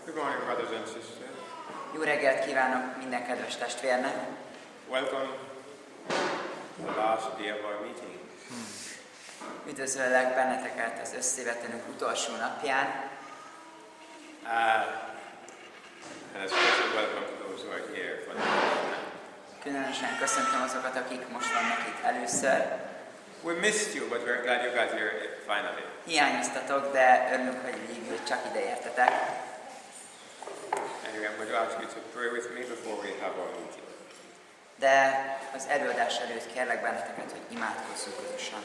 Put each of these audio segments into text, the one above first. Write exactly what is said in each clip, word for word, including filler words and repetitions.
Good morning, brothers and sisters. Jó reggelt kívánok minden kedves testvérnek! Welcome to the last day of our meeting. Üdvözöllek benneteket az összejövetelünk utolsó napján. Uh, and a special welcome to those who are here for the first time. Különösen köszöntöm azokat, akik most vannak itt először. We missed you, but we're glad you got here finally. Hiányoztatok, de örülünk, hogy végül csak ide értetek. Anyway, I'm going to ask you to pray with me before we have our meeting. De az előadás előtt kérlek benneteket, hogy imádkozzunk közösen.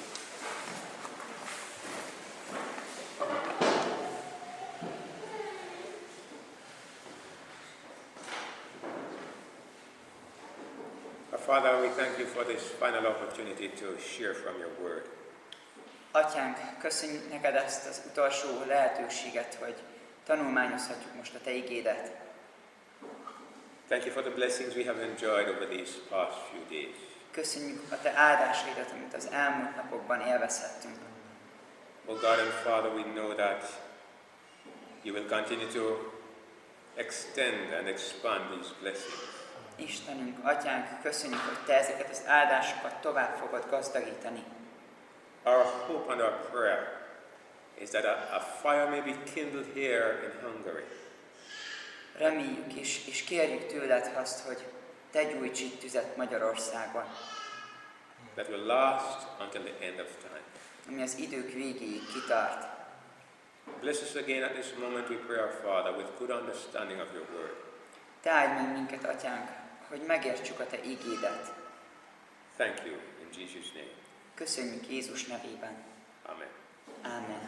Father, we thank you for this final opportunity to share from your word. Atyánk, köszönjük neked ezt az utolsó lehetőséget, hogy tanulmányozhatjuk most a te igédet. Thank you for the blessings we have enjoyed over these past few days. Köszönjük a te áldásaidat, amit az elmúlt napokban élvezhettünk. Oh God and Father, we know that you will continue to extend and expand these blessings. Istenünk, Atyánk, köszönjük, hogy te ezeket az áldásokat tovább fogod gazdagítani. Our hope and our prayer is that a, a fire may be kindled here in Hungary. Reméljük és, és kérjük tőled azt, hogy te gyújts itt tüzet Magyarországon. That will last until the end of time. Ami az idők végéig kitart. Bless us again at this moment, we pray, our Father, with good understanding of your word. Te áldj meg minket, Atyánk, hogy megértsük a te igédet. Thank you in Jesus' name. Köszönjük Jézus nevében. Amen. Amen.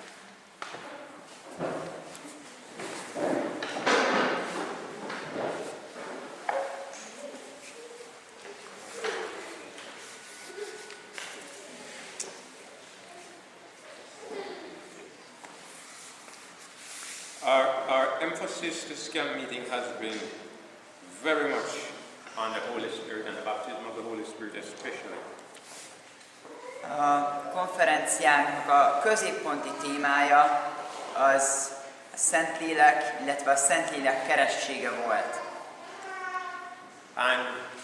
Our, our emphasis this camp meeting has been very much on the Holy Spirit and the baptism of the Holy Spirit especially. A konferenciánknak a középponti témája az a Szentlélek, illetve a Szentlélek keressége volt. And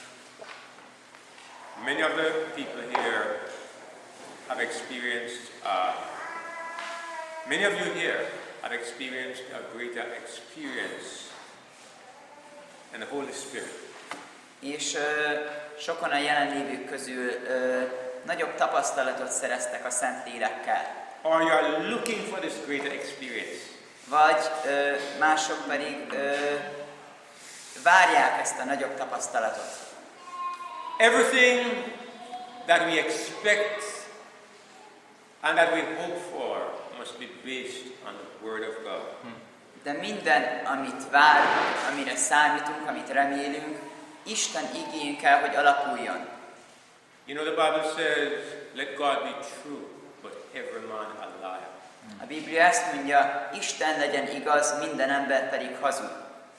many of the people here have experienced, uh, many of you here have experienced a greater experience in the Holy Spirit. És ö, sokan a jelenlévők közül ö, nagyobb tapasztalatot szereztek a Szentlélekkel. Or you are looking for this greater experience. Vagy ö, mások pedig ö, várják ezt a nagyobb tapasztalatot. Everything that we expect and that we hope for must be based on the Word of God. De minden, amit várunk, amire számítunk, amit remélünk, Isten igéjén kell, hogy alakuljon. You know, the Bible says, let God be true, but every man a liar. A Biblia ezt mondja, Isten legyen igaz, minden ember pedig hazug.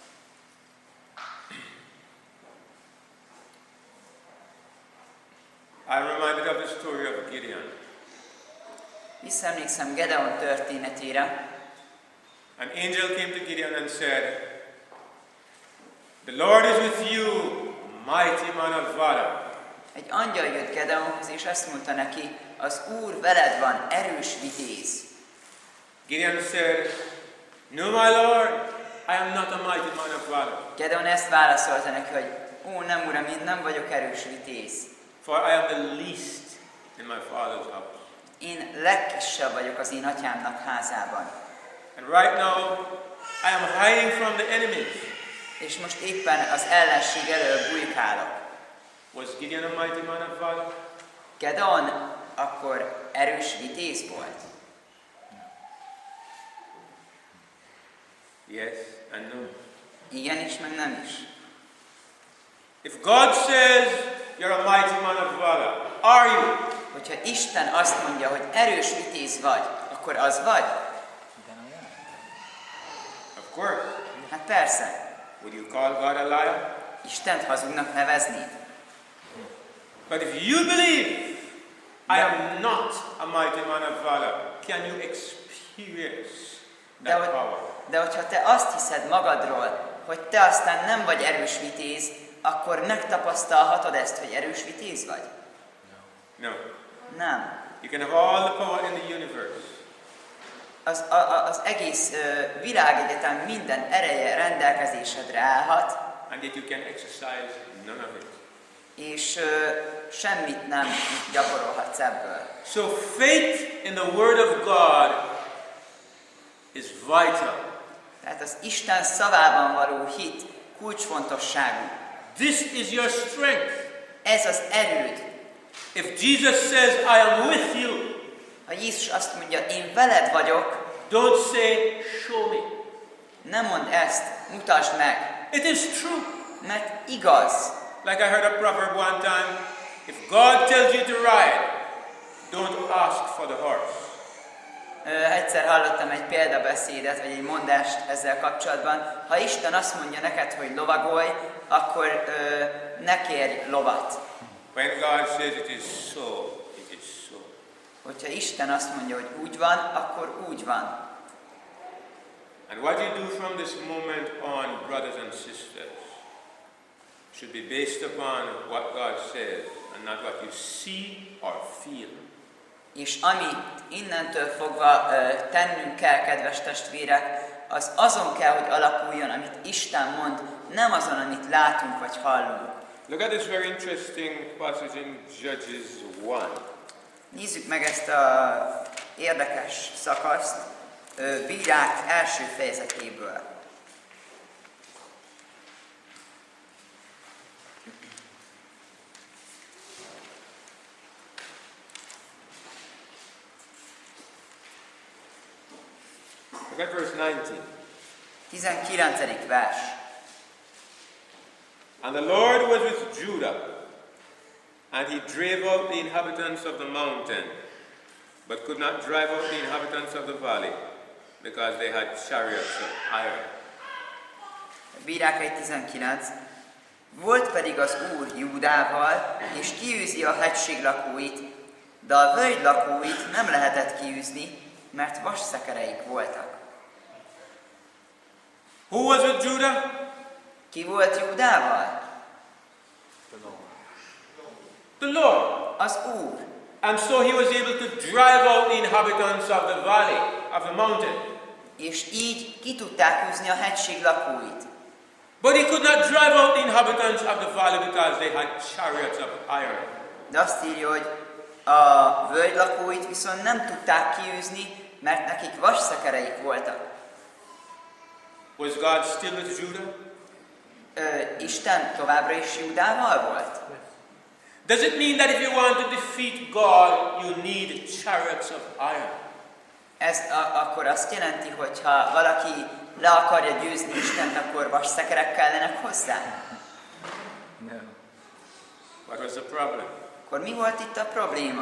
I'm reminded of the story of Gideon. Visszaemlékszem Gedeon történetére. An angel came to Gideon and said, the Lord is with you, mighty man of valor. Egy angyal jött Gedeonhoz, és ezt mondta neki, az Úr veled van, erős vitéz. Gideon said, no, my Lord, I am not a mighty man of valor. Gedeon ezt válaszolta neki, hogy ó, nem uram, én nem vagyok erős vitéz. For I am the least in my father's house. Én legkisebb vagyok az én atyámnak házában. And right now, I am hiding from the enemies. És most éppen az ellenség elől bujkálok. Was Gideon a mighty man of valor? Gedeon akkor erős vitéz volt? Yes and no. Igen is, meg nem is. If God says you're a mighty man of valor, are you? Hogyha Isten azt mondja, hogy erős vitéz vagy, akkor az vagy? Of course. Hát persze. Would you call God a liar? Istent hazugnak nevezni? But if you believe I am not a mighty man of valor, can you experience that De, power? De hogyha te azt hiszed magadról, hogy te aztán nem vagy erős vitéz, akkor megtapasztalhatod ezt, hogy erős vitéz vagy? No. Nem. You can have all the power in the universe. Az, a, a, az egész uh, világegyetem minden ereje rendelkezésedre állhat, And yet you can exercise none of it. és uh, semmit nem gyakorolhatsz ebből. So faith in the Word of God is vital. Tehát az Isten szavában való hit kulcsfontosságú. This is your strength. Ez az erőd. If Jesus says, I am with you, Ha Jézus azt mondja, én veled vagyok, don't say, show me. nem mondd ezt, mutasd meg, It is true. mert igaz. Like I heard a proverb one time, if God tells you to ride, don't ask for the horse. Ö, egyszer hallottam egy példabeszédet, vagy egy mondást ezzel kapcsolatban. Ha Isten azt mondja neked, hogy lovagolj, akkor ö, ne kérj lovat. When God says it is so, it is so. Hogyha Isten azt mondja, hogy úgy van, akkor úgy van. And what you do from this moment on, brothers and sisters, should be based upon what God says and not what you see or feel. És amit innentől fogva ö, tennünk kell, kedves testvérek, az azon kell, hogy alapuljon, amit Isten mond, nem azon, amit látunk vagy hallunk. Look at this very interesting passage in Judges one. Nézzük meg ezt a érdekes szakaszt ö, Bírák első fejezetéből. Look at verse nineteen. tizenkilencedik vers. And the Lord was with Judah, and he drave out the inhabitants of the mountain, but could not drive out the inhabitants of the valley, because they had chariots of iron. Bírák egy tizenkilenc. Volt pedig az Úr Júdával, és kiűzi a hegység lakóit, de a völgy lakóit nem lehetett kiűzni, mert vasszekereik voltak. Who was with Judah? Ki volt Júdával? The Lord. Az Úr. And so he was able to drive out the inhabitants of the valley, of the mountain. És így ki tudták űzni a hegység lakóit. But he could not drive out the inhabitants of the valley because they had chariots of iron. De azt írja, hogy a völgy lakóit viszont nem tudták kiűzni, mert nekik vasszekereik voltak. Was God still with Judah? Ö, Isten továbbra is Júdával volt? Does it mean that if you want to defeat God, you need chariots of iron? Ez a, akkor azt jelenti, hogy ha valaki le akarja győzni Istent, akkor vasszekerek kellenek hozzá? No. What was the problem? Akkor mi volt itt a probléma?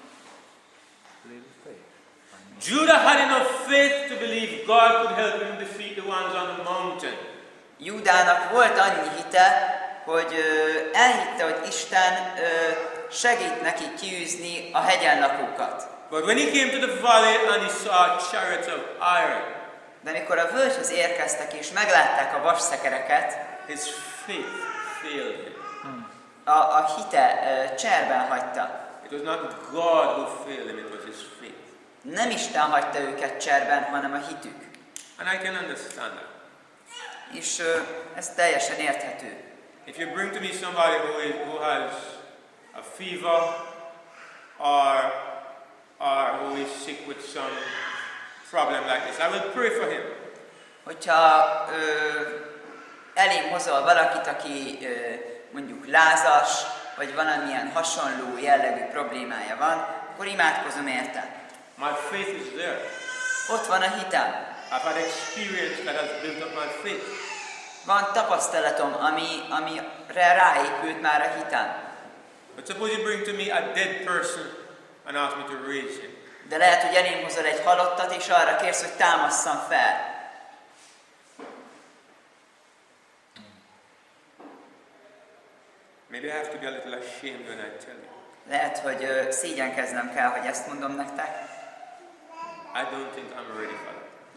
Little faith. Judah had enough faith to believe God could help him defeat the ones on the mountain. Júdának volt annyi hite, hogy ö, elhitte, hogy Isten ö, segít neki kiűzni a hegyen lakókat. But when he came to the valley and he saw chariots of iron, De amikor a völgyhöz érkeztek és meglátták a vasszekereket, his faith failed him. a, a hite ö, cserben hagyta. It was not God who failed him, it was his faith. Nem Isten hagyta őket cserben, hanem a hitük. And I can understand that. És ö, ez teljesen érthető. If you bring to me somebody who, is, who has a fever or, or who is sick with some problem like this, I will pray for him. Hogyha ö, elém hozol valakit, aki ö, mondjuk lázas, vagy valamilyen hasonló jellegű problémája van, akkor imádkozom érte. My faith is there. Ott van a hitem. I've had experience that has built up my faith. Van tapasztalatom, ami, amire ráépült már a hitem. But suppose you bring to me a dead person and ask me to raise him. De lehet, hogy elém hozol egy halottat, és arra kérsz, hogy támasszam fel. Maybe I have to be a little ashamed when I tell you. Lehet, hogy ö, szégyenkeznem kell, hogy ezt mondom nektek. I don't think I'm ready for that.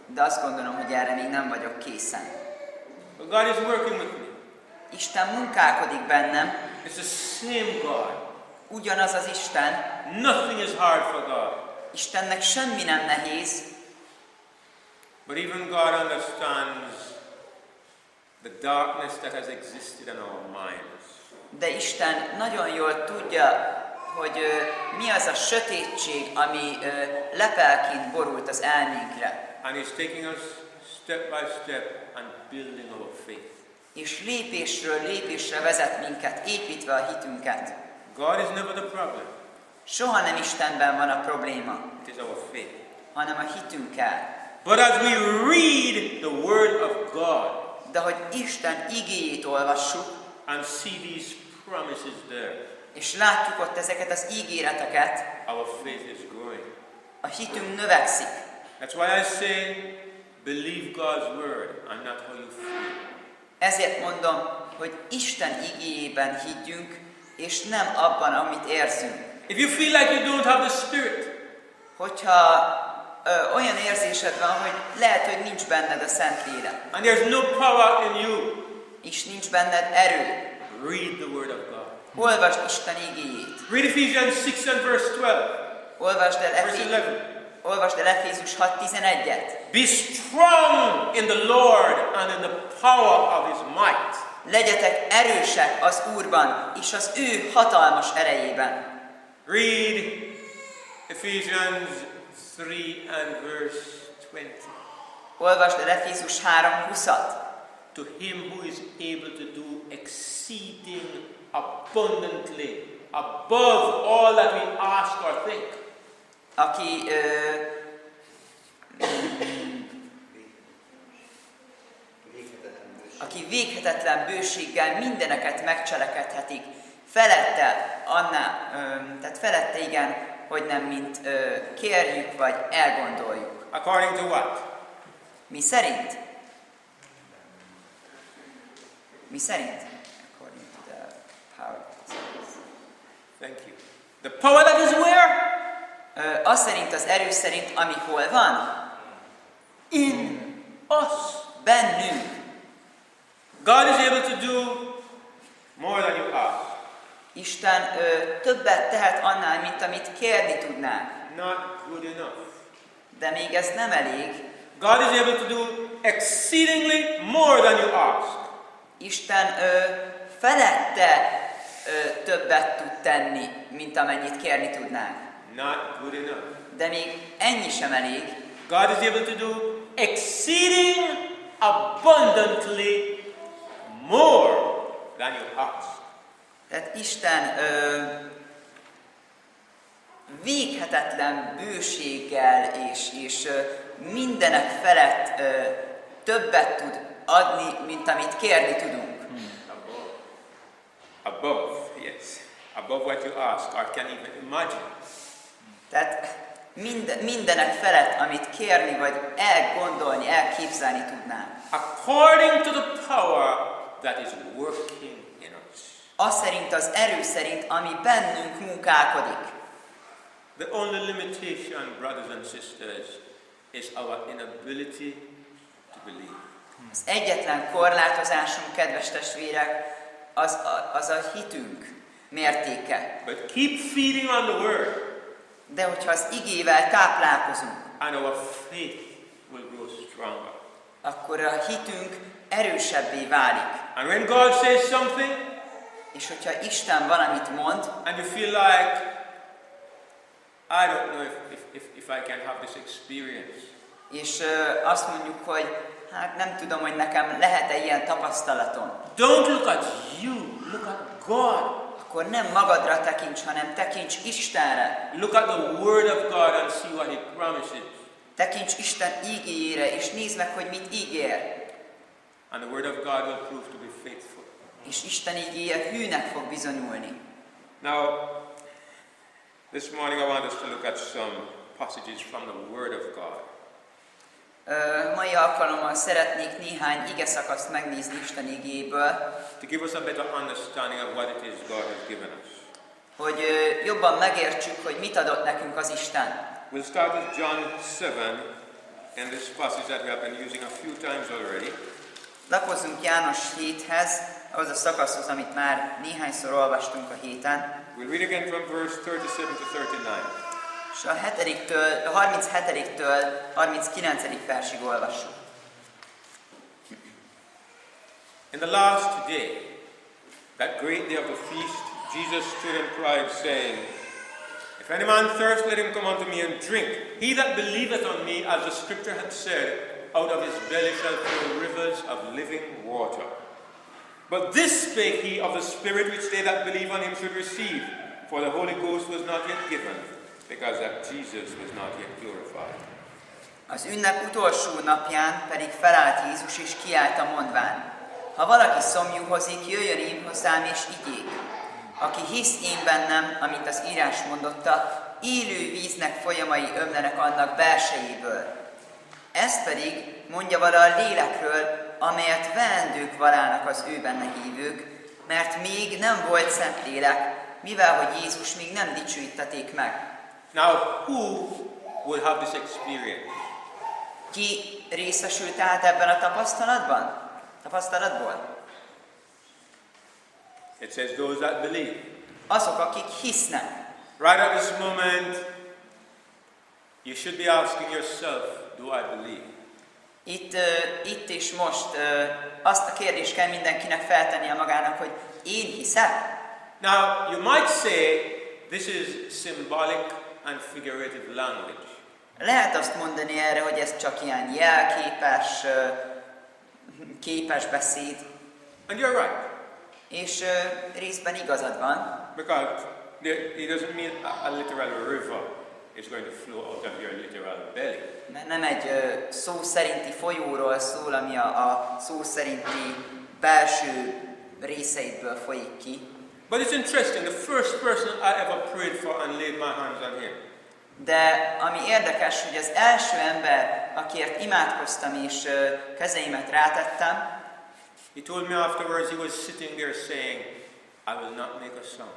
de azt gondolom, hogy erre még nem vagyok készen. But God is working with me. Isten munkálkodik bennem, It's the same God. ugyanaz az Isten, Nothing is hard for God. Istennek semmi nem nehéz, But even God understands the darkness that has existed in our minds. de Isten nagyon jól tudja, hogy ö, mi az a sötétség, ami ö, lepelként borult az elménkre. And He's taking us step by step and building our faith. És lépésről lépésre vezet minket, építve a hitünket. God is never the problem. Soha nem Istenben van a probléma, It is our faith. hanem a hitünkkel. But as we read the Word of God De hogy Isten igéjét olvassuk, and see these promises there, és látjuk ott ezeket az ígéreteket, our faith is growing. a hitünk növekszik. That's why I say, believe God's Word and not how you feel. Ezért mondom, hogy Isten igéjében higgyünk, és nem abban, amit érzünk. If you feel like you don't have the Spirit, Hogyha ö, olyan érzésed van, hogy lehet, hogy nincs benned a Szentlélek, and there's no power in you, és nincs benned erő, read the Word of God. olvasd Isten igéjét. Read Ephesians six and verse twelve, Olvasd el, verse Efé- eleven. olvasd el Efézus hat tizenegyet. Be strong in the Lord and in the power of His might. Legyetek erősek az Úrban, és az ő hatalmas erejében. Read Ephesians three and verse twenty. Olvasd el Efézus három huszat. To Him who is able to do exceeding abundantly above all that we ask or think. Aki, ö, aki véghetetlen bőséggel mindeneket megcselekedhetik, felette, annál, ö, tehát felette igen, hogy nem mint ö, kérjük vagy elgondoljuk. According to what? Mi szerint? Mi szerint? According to the power. Thank you. The power that is where? Ö, az szerint, az erő szerint, ami hol van? In us. Bennünk. God is able to do more than you ask. Isten ö, többet tehet annál, mint amit kérni tudnánk. Not good enough. De még ez nem elég. God is able to do exceedingly more than you ask. Isten ö, felette ö, többet tud tenni, mint amennyit kérni tudnánk. Not good enough. De még ennyi sem elég. God is able to do exceeding abundantly more than you ask. Tehát Isten ö, véghetetlen bőséggel és, és ö, mindenek felett ö, többet tud adni, mint amit kérni tudunk. Above. Above, yes. Above what you ask or can even imagine. Tehát mind, mindenek felett, amit kérni, vagy elgondolni, elképzelni tudnánk. According to the power that is working in us. Az szerint, az erő szerint, ami bennünk munkálkodik. The only limitation, brothers and sisters, is our inability to believe. Az egyetlen korlátozásunk, kedves testvérek, az a, az a hitünk mértéke. But keep feeding on the word, De hogyha az igével táplálkozunk, and our faith will grow stronger. akkor a hitünk erősebbé válik. And when God says something, És hogyha Isten valamit mond, and you feel like, I don't know if, if, if, if I can have this experience. és ö, azt mondjuk, hogy hát nem tudom, hogy nekem lehet-e ilyen tapasztalatom, Don't look at you, look at God. akkor nem magadra tekints, hanem tekints Istenre. Look at the word of God and see what He promises. Tekints Isten ígéjére, és nézd meg, hogy mit ígér. And the word of God will prove to be faithful. És Isten ígéje hűnek fog bizonyulni. Now, this morning I want us to look at some passages from the word of God. Ö, mai alkalommal szeretnék néhány ige szakaszt megnézni Isten igéből, To give us a better understanding of what it is God has given us. hogy ö, jobban megértsük, hogy mit adott nekünk az Isten. We'll start with John seven in this passage that we have been using a few times already. Lapozzunk János héthez, ahhoz a szakaszhoz, amit már néhányszor olvastunk a héten. We'll read again from verse thirty-seven to thirty-nine. És a, hetediktől, a harminchetidiktől harminckilencedik versig olvassuk. In the last day, that great day of the feast, Jesus stood and cried, saying, If any man thirst, let him come unto me and drink. He that believeth on me, as the scripture hath said, out of his belly shall flow rivers of living water. But this spake he of the Spirit which they that believe on him should receive, for the Holy Ghost was not yet given, because that Jesus was not yet glorified. Az ünnep utolsó napján pedig felállt Jézus és kiállt a mondván: Ha valaki szomjúhozik, jöjjön én hozzám és igyék. Aki hisz én bennem, amit az írás mondotta, élő víznek folyamai ömlenek annak belsejéből. Ezt pedig mondja vala a lélekről, amelyet veendők varálnak az ő benne hívők, mert még nem volt szent lélek, mivel hogy Jézus még nem dicsőítették meg. Now, who will have this experience? Ki részesült tehát ebben a tapasztalatban? Tapasztalatból? It says those that believe. Azok, akik hisznek. Right at this moment, you should be asking yourself, do I believe? Itt, uh, itt és most uh, azt a kérdést kell mindenkinek feltennie magának, hogy én hiszek? Now, you might say this is symbolic and figurative language. Lehet azt mondani erre, hogy ez csak ilyen jelképes, uh, képes beszéd. And you're right. És uh, részben igazad van. Because it doesn't mean a, a literal river is going to flow out of your literal belly. Mert nem egy uh, szó szerinti folyóról szól, ami a, a szó szerinti belső részeidből folyik ki. But it's interesting, the first person I ever prayed for and laid my hands on him. De ami érdekes, hogy az első ember, akiért imádkoztam és uh, kezeimet rátettem, he told me afterwards, he was sitting there saying, I will not make a sound.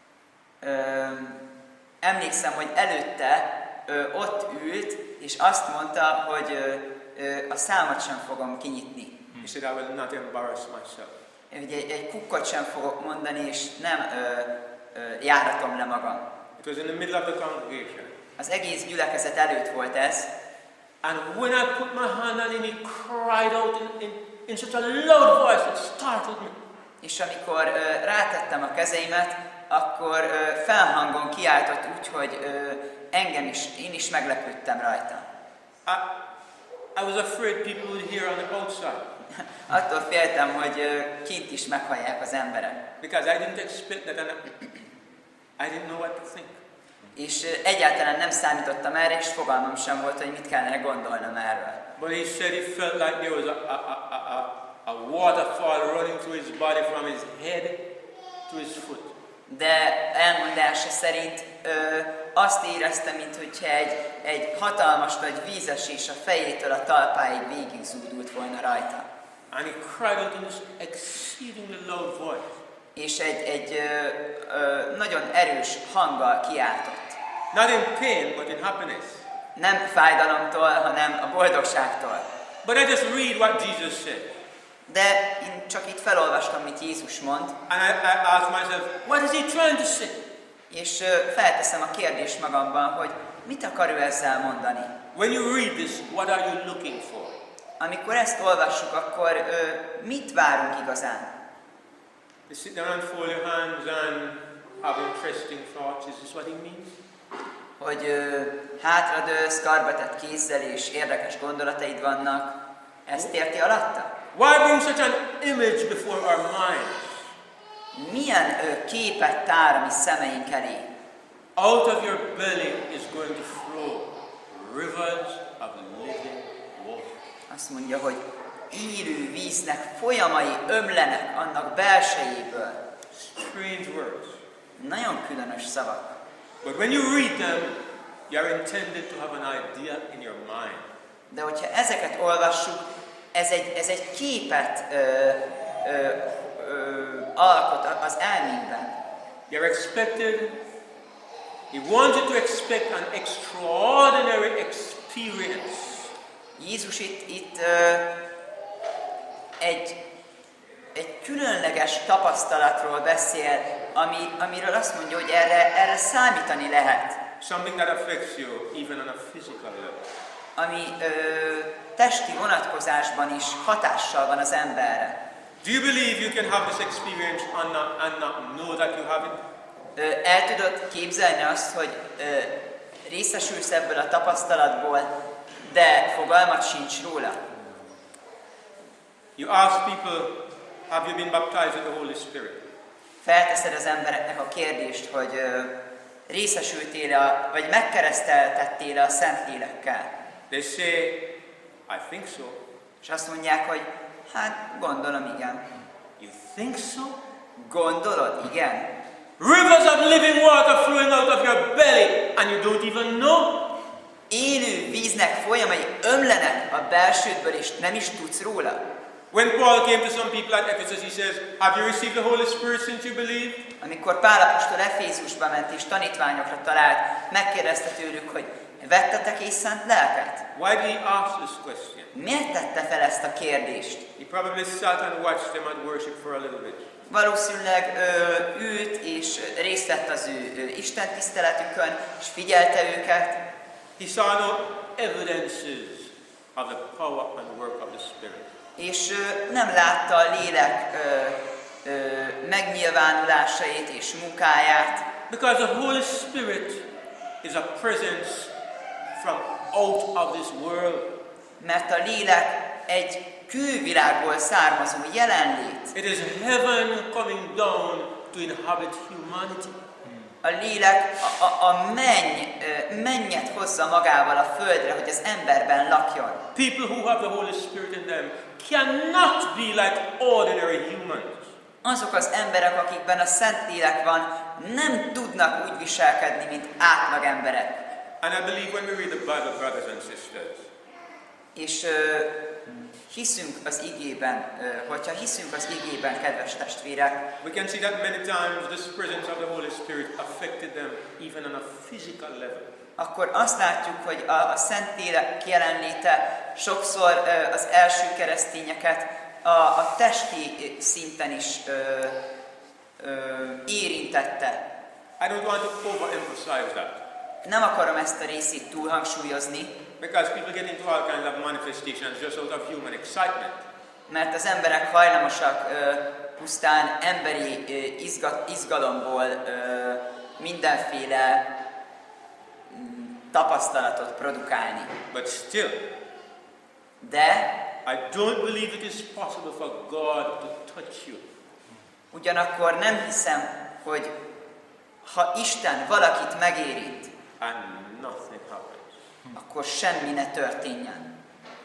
Uh, emlékszem, hogy előtte uh, ott ült, és azt mondta, hogy uh, uh, a számat sem fogom kinyitni. He said, I will not embarrass myself. Hogy egy, egy kukkot sem fogok mondani, és nem uh, uh, járatom le magam. It was in the middle of the congregation. Az egész gyülekezet előtt volt ez. And when I put my hand on him, he cried out in, in, in such a loud voice, it startled me. És amikor uh, rátettem a kezeimet, akkor uh, felhangon kiáltott úgy, hogy uh, engem is, én is meglepődtem rajta. I, I was afraid people would hear on the outside. Attól féltem, hogy uh, kint is meghallják az emberek. Because I didn't expect that and I, I didn't know what to think. És uh, egyáltalán nem számítottam erre, és fogalmam sem volt, hogy mit kellene gondolnom erről. But he said he felt like there was a, a, a, a, a waterfall running through his body from his head to his foot. De elmondása szerint ö, azt érezte, mintha egy, egy hatalmas nagy vízesés a fejétől a talpáig végig zúdult volna rajta. And he cried out in this exceedingly loud voice. És egy, egy ö, ö, nagyon erős hanggal kiáltott. Not in pain, but in happiness. Nem fájdalomtól, hanem a boldogságtól. But I just read what Jesus said. De én csak itt felolvastam, mit Jézus mond. And I, I asked myself, what is he trying to say? És ö, felteszem a kérdést magamban, hogy mit akar ő ezzel mondani. When you read this, what are you looking for? Amikor ezt olvassuk, akkor ö, mit várunk igazán? You sit down and fold your hands and have interesting thoughts. Is this what he means? Hogy ö, hátradőlsz, karbatett kézzel és érdekes gondolataid vannak. Ezt érti alatta? Why bring such an image before our minds? Milyen ö, képet tár a mi szemeink elé? Out of your belly is going to flow rivers of living water. Azt mondja, hogy élő víznek folyamai ömlenek annak belsejéből. Strange words. Nagyon különös szavak. But when you read them, you are intended to have an idea in your mind. De hogyha ezeket olvassuk, ez egy, ez egy képet ö, ö, ö, alkot az elménkben. You're expected, he wants you to expect an extraordinary experience Jézus itt, itt ö, egy, egy különleges tapasztalatról beszél, ami, amiről azt mondja, hogy erre, erre számítani lehet. Something that affects you even on a physical level. Ami ö, testi vonatkozásban is hatással van az emberre. Do you believe you can have this experience and not, and not know that you have it? Ö, el tudod képzelni azt, hogy ö, részesülsz ebből a tapasztalatból, de fogalmat sincs róla? You ask people, have you been baptized with the Holy Spirit? Felteszed az embereknek a kérdést, hogy ö, részesültél-e, vagy megkereszteltettél-e a Szentlélekkel? They say, I think so. És azt mondják, hogy hát gondolom, igen. You think so? Gondolod, igen. Rivers of living water flowing out of your belly and you don't even know? Élő víznek folyamai ömlenek a belsődből, és nem is tudsz róla. When Paul came to some people at Ephesus, he says, have you received the Holy Spirit since you believed? Amikor Pál apostol Efézusba ment és tanítványokra talált, megkérdezte tőlük, hogy vettetek és szent lelket? Why did he ask this question? Miért tette fel ezt a kérdést? He probably sat and watched them at worship for a little bit. Valószínűleg ö, ült és részt vett az ő, ő istentiszteletükön, és figyelte őket. He saw no evidences of the power and work of the Spirit. És ö, nem látta a lélek ö, ö, megnyilvánulásait és munkáját. Because the Holy Spirit is a presence from out of this world. Mert a lélek egy külvilágból származó jelenlét. It is heaven coming down to inhabit humanity. A lélek a, a, a menny, mennyet hozza magával a földre, hogy az emberben lakjon. People who have the Holy Spirit in them cannot be like ordinary humans. Azok az emberek, akikben a Szentlélek van, nem tudnak úgy viselkedni, mint átlag emberek. And I believe when we read the Bible, brothers and sisters, És ö, hiszünk az igében, ö, hogyha hiszünk az igében, kedves testvérek, we can see that many times this presence of the Holy Spirit affected them even on a physical level. akkor azt látjuk, hogy a, a Szentlélek jelenléte sokszor ö, az első keresztényeket a, a testi szinten is ö, ö, érintette. I don't want to overemphasize that. Nem akarom ezt a részét túlhangsúlyozni, Because people get into all kinds of manifestations just out of human excitement. mert az emberek hajlamosak ö, pusztán emberi ö, izga, izgalomból ö, mindenféle mm, tapasztalatot produkálni. But still, De I don't believe it is possible for God to touch you ugyanakkor nem hiszem, hogy ha Isten valakit megérint, and nothing happens. akkor semmi ne történjen.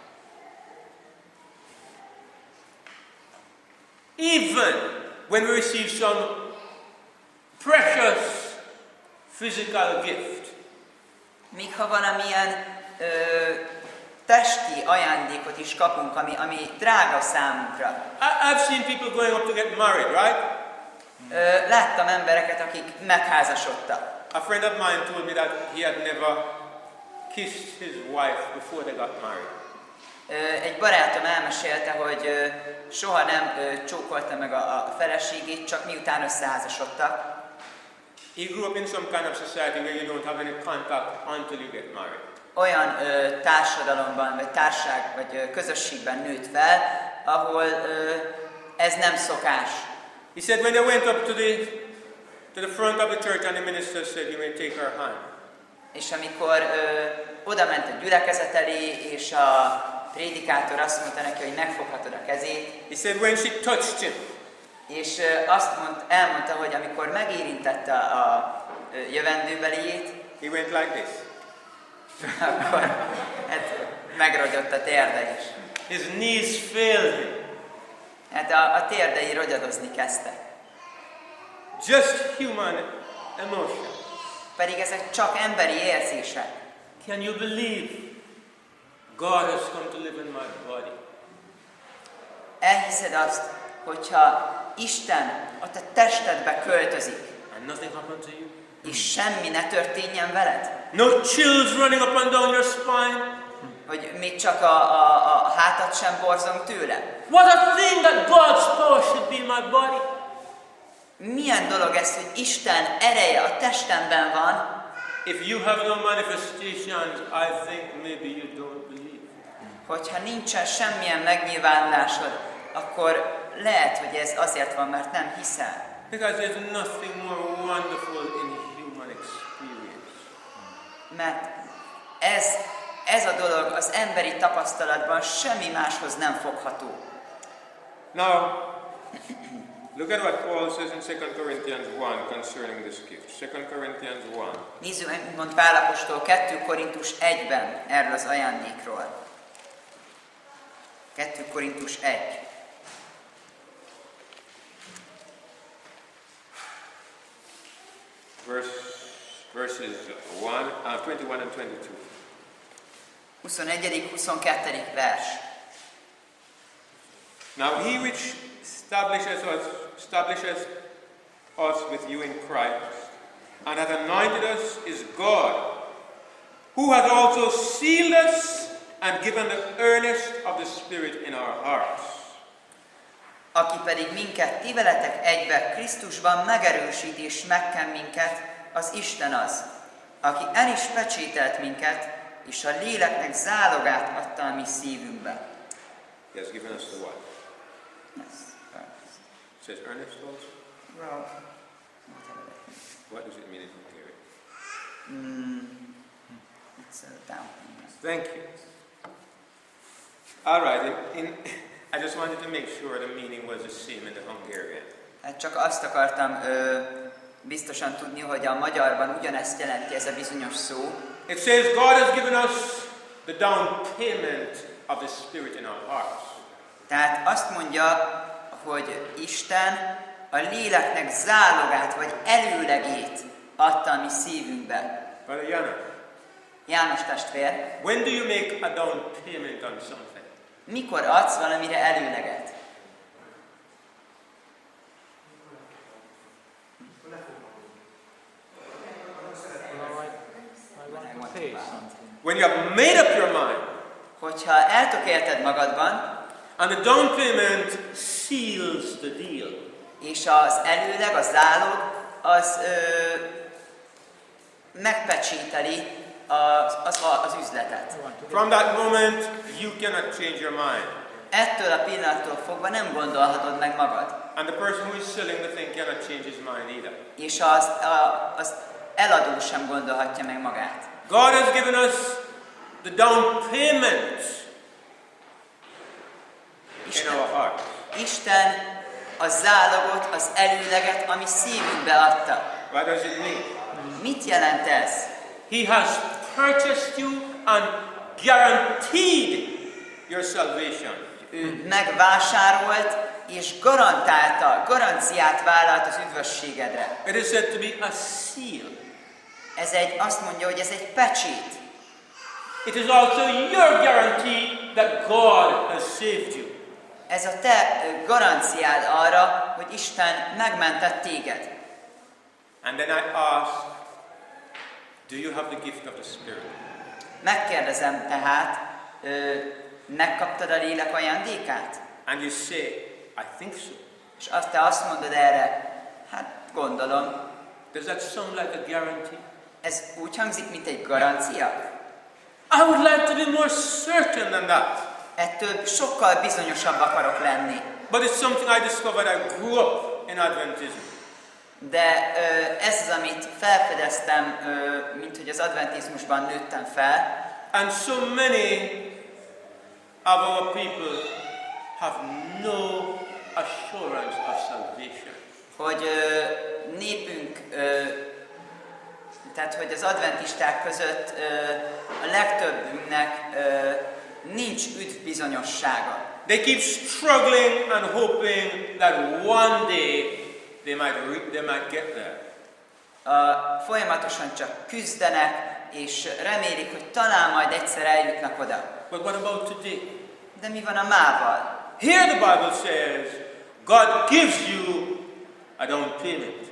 Even when we receive some precious physical gift, Még ha valamilyen ö, testi ajándékot is kapunk, ami, ami drága számunkra. I, I've seen people going up to get married, right? Ö, láttam embereket, akik megházasodtak. A friend of mine told me that he had never kissed his wife before they got married. Ö, egy barátom elmesélte, hogy ö, soha nem ö, csókolta meg a, a feleségét, csak miután összeházasodtak. He grew up in some kind of society where you don't have any contact until you get married. Olyan ö, társadalomban, vagy társaság, vagy ö, közösségben nőtt fel, ahol ö, ez nem szokás. He said when they went up to the to the front of the church and the minister said, you may take her hand. És amikor ö, oda ment a gyülekezet elé, és a prédikátor azt mondta neki, hogy megfoghatod a kezét, He said when she touched him, és ö, azt mond, elmondta, hogy amikor megérintette a, a ö, jövendőbeliét, he went like this. akkor hát, megrogyott a térde is. His knees failed him. Hát a, a térdei rogyadozni kezdtek. Just human emotion. Pedig ezek csak emberi érzések. Can you believe God has come to live in my body? Elhiszed azt, hogyha Isten a te testedbe költözik, And nothing happened to you? és semmi ne történjen veled? No chills running up and down your spine? hogy még csak a, a, a hátat sem borzong tőle. What a thing that God's power should be in my body. Milyen dolog ez, hogy Isten ereje a testemben van. If you have no manifestations, I think maybe you don't believe. Hogyha nincsen semmilyen megnyilvánulásod, akkor lehet, hogy ez azért van, mert nem hiszel. Because there's nothing more wonderful in human experience. Mert ez, ez a dolog az emberi tapasztalatban semmi máshoz nem fogható. Now, look at what Paul says in Second Corinthians one concerning this gift. Second Corinthians one. Nézzük, mit mond Pál apostol kettő Korintus egyben erről az ajándékról. kettő Korintus egy. Verse, verses one, uh, twenty-one and twenty-two. huszonegyedik huszonkettő vers. Now he which establishes us, establishes us with you in Christ, and hath anointed us is God, who hath also sealed us and given the earnest of the Spirit in our hearts. Aki pedig minket ti veletek egybe Krisztusban megerősít és megken minket, az Isten az, aki el is pecsételt minket, és a léleknek zálogát adta a mi szívünkbe. He has given us the what? Yes. It says earnest also? Well, What does it mean in Hungarian? mm, it's a down payment. Thank you. All right. In, in, I just wanted to make sure the meaning was the same in the Hungarian. Hát csak azt akartam ö, biztosan tudni, hogy a magyarban ugyanezt jelenti ez a bizonyos szó. It says God has given us the down payment of the Spirit in our hearts. Tehát azt mondja, hogy Isten a léleknek zálogát vagy előlegét adta a mi szívünkbe. Brother Jana, János testvér, when do you make a down payment on something? mikor adsz valamire előleget? When you have made up your mind, Hogyha eltökélted magadban, and the down payment seals the deal. és az előleg, a zálog, az ö, megpecsételi az, az, az üzletet. From that moment, you cannot change your mind. Ettől a pillanattól fogva nem gondolhatod meg magad. And the person who is selling the thing cannot change his mind either. És az, a, az eladó sem gondolhatja meg magát. God has given us the down payment in Isten, our heart. Isten a zálogot, az előleget, ami szívünkbe adta. What does it mean? Mit jelent ez? He has purchased you and guaranteed your salvation. Ő megvásárolt és garantálta, garanciát vállalt az üdvösségedre. It is said to be a seal. Ez egy, azt mondja, hogy ez egy pecsét. It is also your guarantee that God has saved you. Ez a te ö, garanciád arra, hogy Isten megmentett téged. And then I ask, do you have the gift of the Spirit? Megkérdezem tehát, ö, megkaptad a lélek ajándékát? And you say, I think so. És azt te azt mondod erre, hát gondolom, Does that sound like a guarantee? ez úgy hangzik, mint egy garancia? I would like to be more certain than that. Ettől sokkal bizonyosabb akarok lenni. But it's something I discovered. I grew up in Adventism. De ö, ez az, amit felfedeztem, ö, mint hogy az adventizmusban nőttem fel, And so many of our people have no assurance of salvation. hogy ö, népünk, ö, tehát hogy az adventisták között ö, a legtöbbünknek ö, nincs üdv bizonyossága. They keep struggling and hoping that one day they might re- they might get there. A, folyamatosan csak küzdenek, és remélik, hogy talán majd egyszer eljutnak oda. But what about today? De mi van a mával? Here the Bible says God gives you a down payment.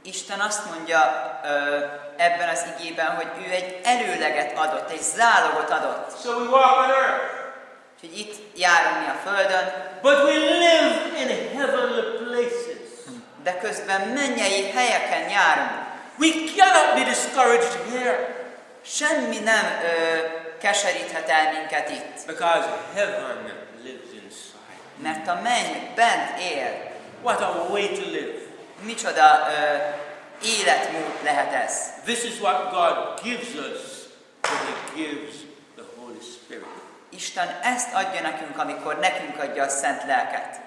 Isten azt mondja ö, ebben az igében, hogy ő egy előleget adott, egy zálogot adott. So we walk on earth. Úgyhogy itt járunk mi a Földön, But we live in heavenly places. de közben mennyei helyeken járunk. We cannot be discouraged here. Semmi nem ö, keseríthet el minket itt, Because heaven lives inside. mert a menny bent él. What a way to live. Micsoda ö, életmód lehet ez. This is what God gives us when He gives the Holy Spirit. Isten ezt adja nekünk, amikor nekünk adja a szent lelket.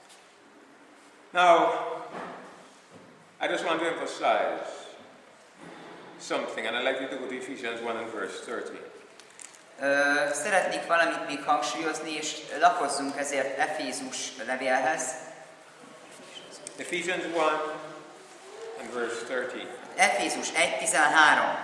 Now, I just want to emphasize something, and I'd like you to go to Ephesians one and verse thirty. Ö, szeretnék valamit még hangsúlyozni, és lapozzunk ezért Efézus levélhez. Ephesians one and verse thirty. Efézus egy tizenhárom.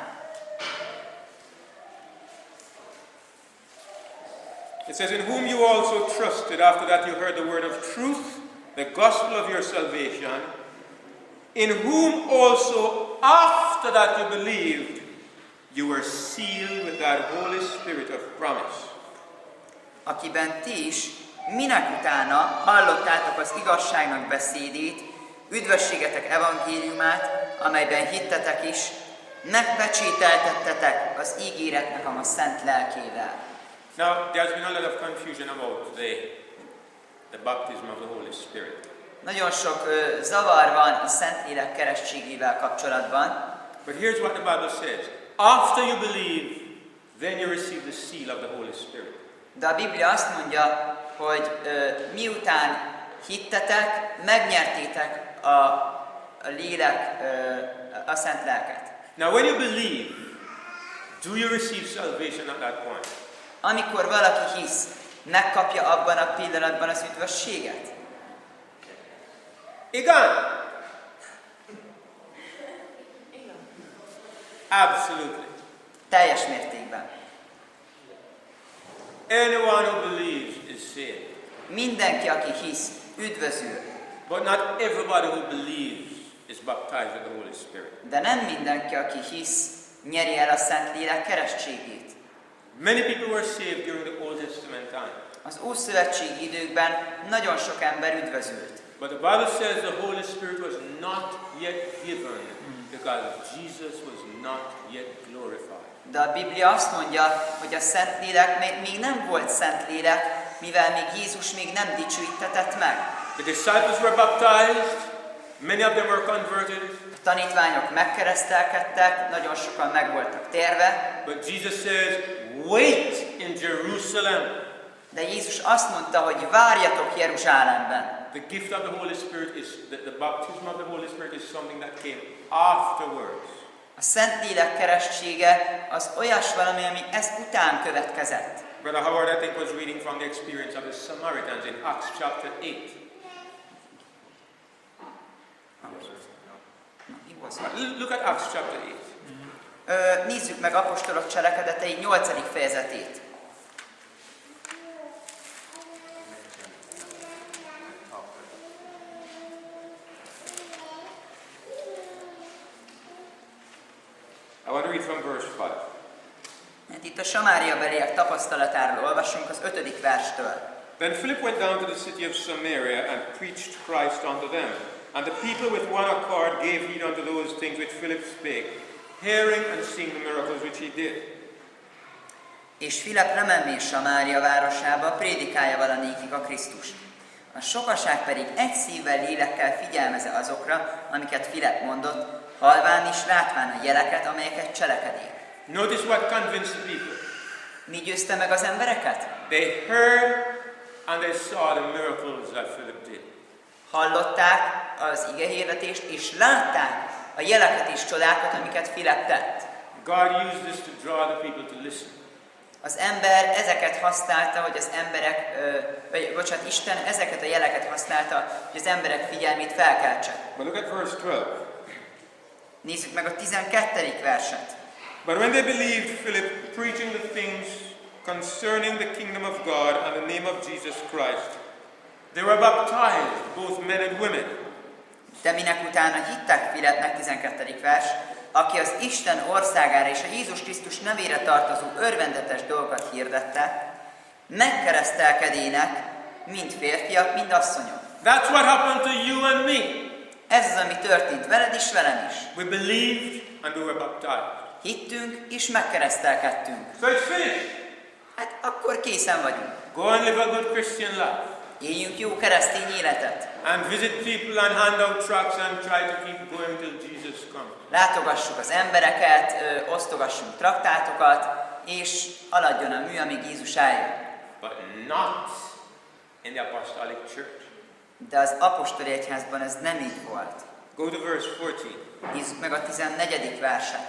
It says, in whom you also trusted after that you heard the word of truth, the gospel of your salvation, in whom also after that you believed, you were sealed with that Holy Spirit of promise. Akiben ti is, minek utána hallottátok az igazságnak beszédét, üdvösségetek evangéliumát, amelyben hittetek is, megpecsételtettetek az ígéretnek a szent lelkével. Now, there's been a lot of confusion about the, the baptism of the Holy Spirit. Nagyon sok ö, zavar van a Szentlélek keresztségével kapcsolatban, But here's what the Bible says. After you believe, then you receive the seal of the Holy Spirit. de a Biblia azt mondja, hogy ö, miután hittetek, megnyertétek a, a lélek, ö, a szent lelket. Now, when you believe, do you receive salvation at that point? Amikor valaki hisz, megkapja abban a pillanatban az üdvösséget? Igen. Absolutely. Teljes mértékben. Anyone who believes is saved. Mindenki, aki hisz, üdvözül. But not everybody who believes is baptized with the Holy Spirit. De nem mindenki, aki hisz, nyeri el a Szent Lélek keresztségét. Many people were saved during the Old Testament time. Az Ószövetségi időkben nagyon sok ember üdvözült. But the Bible says the Holy Spirit was not yet given because Jesus was not yet glorified. De a Biblia azt mondja, hogy a Szent Lélek még, még nem volt Szent Lélek, mivel még Jézus még nem dicsőítetett meg. The disciples were baptized, many of them were converted, A tanítványok megkeresztelkedtek, nagyon sokan meg voltak térve, but Jesus says, wait in Jerusalem. de Jézus azt mondta, hogy várjatok Jeruzsálemben. The gift of the Holy Spirit is, the, the baptism of the Holy Spirit is something that came afterwards. A Szent Lélek keresztsége az olyas valami, ami ez után következett. Brother Howard, I think, was reading from the experience of the Samaritans in Acts chapter eight. Look at Acts chapter eight. Ö, nézzük meg apostolok cselekedetei nyolcadik fejezetét. I want to read from verse five. Hát itt a Samária beliek tapasztalatáról olvasunk az ötödik verstől. Then Philip went down to the city of Samaria and preached Christ unto them. And the people with one accord gave heed unto those things which Philip spake, hearing and seeing the miracles which he did. És Filip lemenvén Samária városába prédikálja valanékik a Krisztust. A sokaság pedig egy szívvel lélekkel figyelmeze azokra, amiket Filip mondott, halván és látván a jeleket, amelyeket cselekedék. Notice what convinced the people. Mi győzte meg az embereket? They heard and they saw the miracles that Philip did. Hallották az igehirdetést, és látták a jeleket és csodákat, amiket Filip tett. God used this to draw the people to listen. Az ember ezeket használta, hogy az emberek, ö, vagy bocsánat, Isten ezeket a jeleket használta, hogy az emberek figyelmét felkeltse. But look at verse twelve. Nézzük meg a tizenkettedik verset. But when they believed Philip preaching the things concerning the kingdom of God and the name of Jesus Christ, they were baptized, both men and women. De minek utána hittek Filipnek, tizenkettedik vers, aki az Isten országára és a Jézus Krisztus nevére tartozó örvendetes dolgokat hirdette, megkeresztelkedének, mind férfiak, mind asszonyok. That's what happened to you and me. Ez az, ami történt veled és velem is. We believed. And we were baptized. Hittünk és megkeresztelkedtünk. So it's finished. Hát akkor készen vagyunk. Go and live a good Christian life. Éljünk jó keresztény életet. And visit people and hand out tracts and try to keep going till Jesus comes. Látogassuk az embereket, ö, osztogassunk traktátokat, és haladjon a mű, amíg Jézus eljön. But not in the apostolic church. De az apostoli egyházban ez nem így volt. Go to verse fourteen. Nézzük meg a tizennegyedik verset.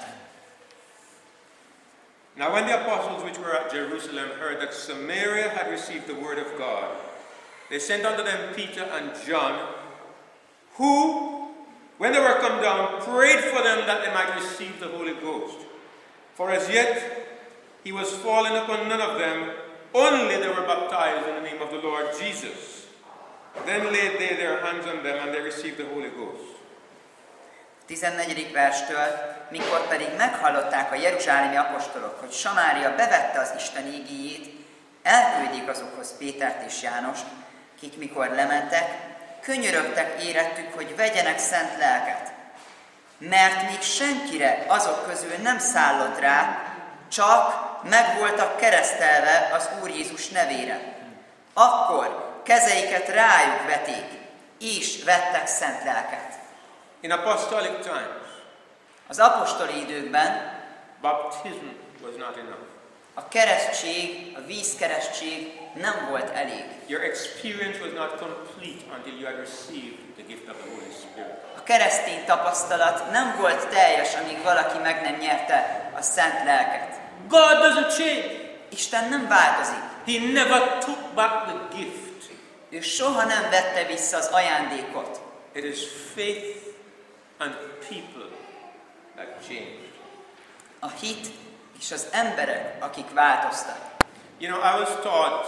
Now when the apostles which were at Jerusalem heard that Samaria had received the word of God, they sent unto them Peter and John, who, when they were come down, prayed for them that they might receive the Holy Ghost. For as yet he was fallen upon none of them, only they were baptized in the name of the Lord Jesus. Then laid they their hands on them, and they received the Holy Ghost. tizennegyedik verstől, mikor pedig meghallották a jeruzsálemi apostolok, hogy Samária bevette az Isten ígéjét, elküldik azokhoz Pétert és Jánost, kik mikor lementek, könyörögtek érettük, hogy vegyenek szent lelket. Mert még senkire azok közül nem szállott rá, csak meg voltak keresztelve az Úr Jézus nevére. Akkor kezeiket rájuk veték, és vettek szent lelket. In apostolic times, Az apostoli időkben baptism was not enough. a keresztség, a vízkeresztség nem volt elég. Your experience was not complete until you had received the gift of the Holy Spirit. A keresztény tapasztalat nem volt teljes, amíg valaki meg nem nyerte a szent lelket. God doesn't change. Isten nem változik. He never took back the gift. Ő soha nem vette vissza az ajándékot. It is faith and people that changed. A hit és az emberek, akik változtak. You know, I was taught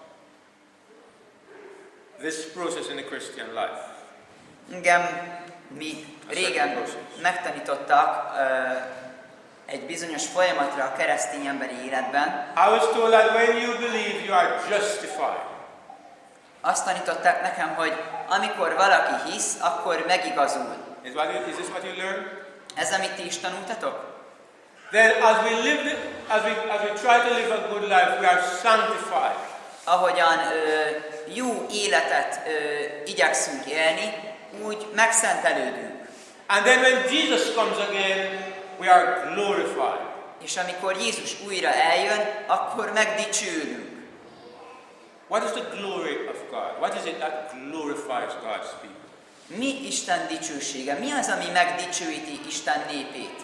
this process in the Christian life. Engem mi régen megtanítottak uh, egy bizonyos folyamatra a keresztény emberi életben. I was told that when you believe, you are justified. Azt tanították nekem, hogy amikor valaki hisz, akkor megigazul. Is, what you, is this what you learned? Ez, amit ti is tanultatok? Then as we live, the, as we as we try to live a good life, we are sanctified. Ahogyan ö, jó életet ö, igyekszünk élni, úgy megszentelődünk. And then when Jesus comes again, we are glorified. És amikor Jézus újra eljön, akkor megdicsőlünk. What is the glory of God? What is it that glorifies God's people? Mi Isten dicsősége? Mi az, ami megdicsőíti Isten népét?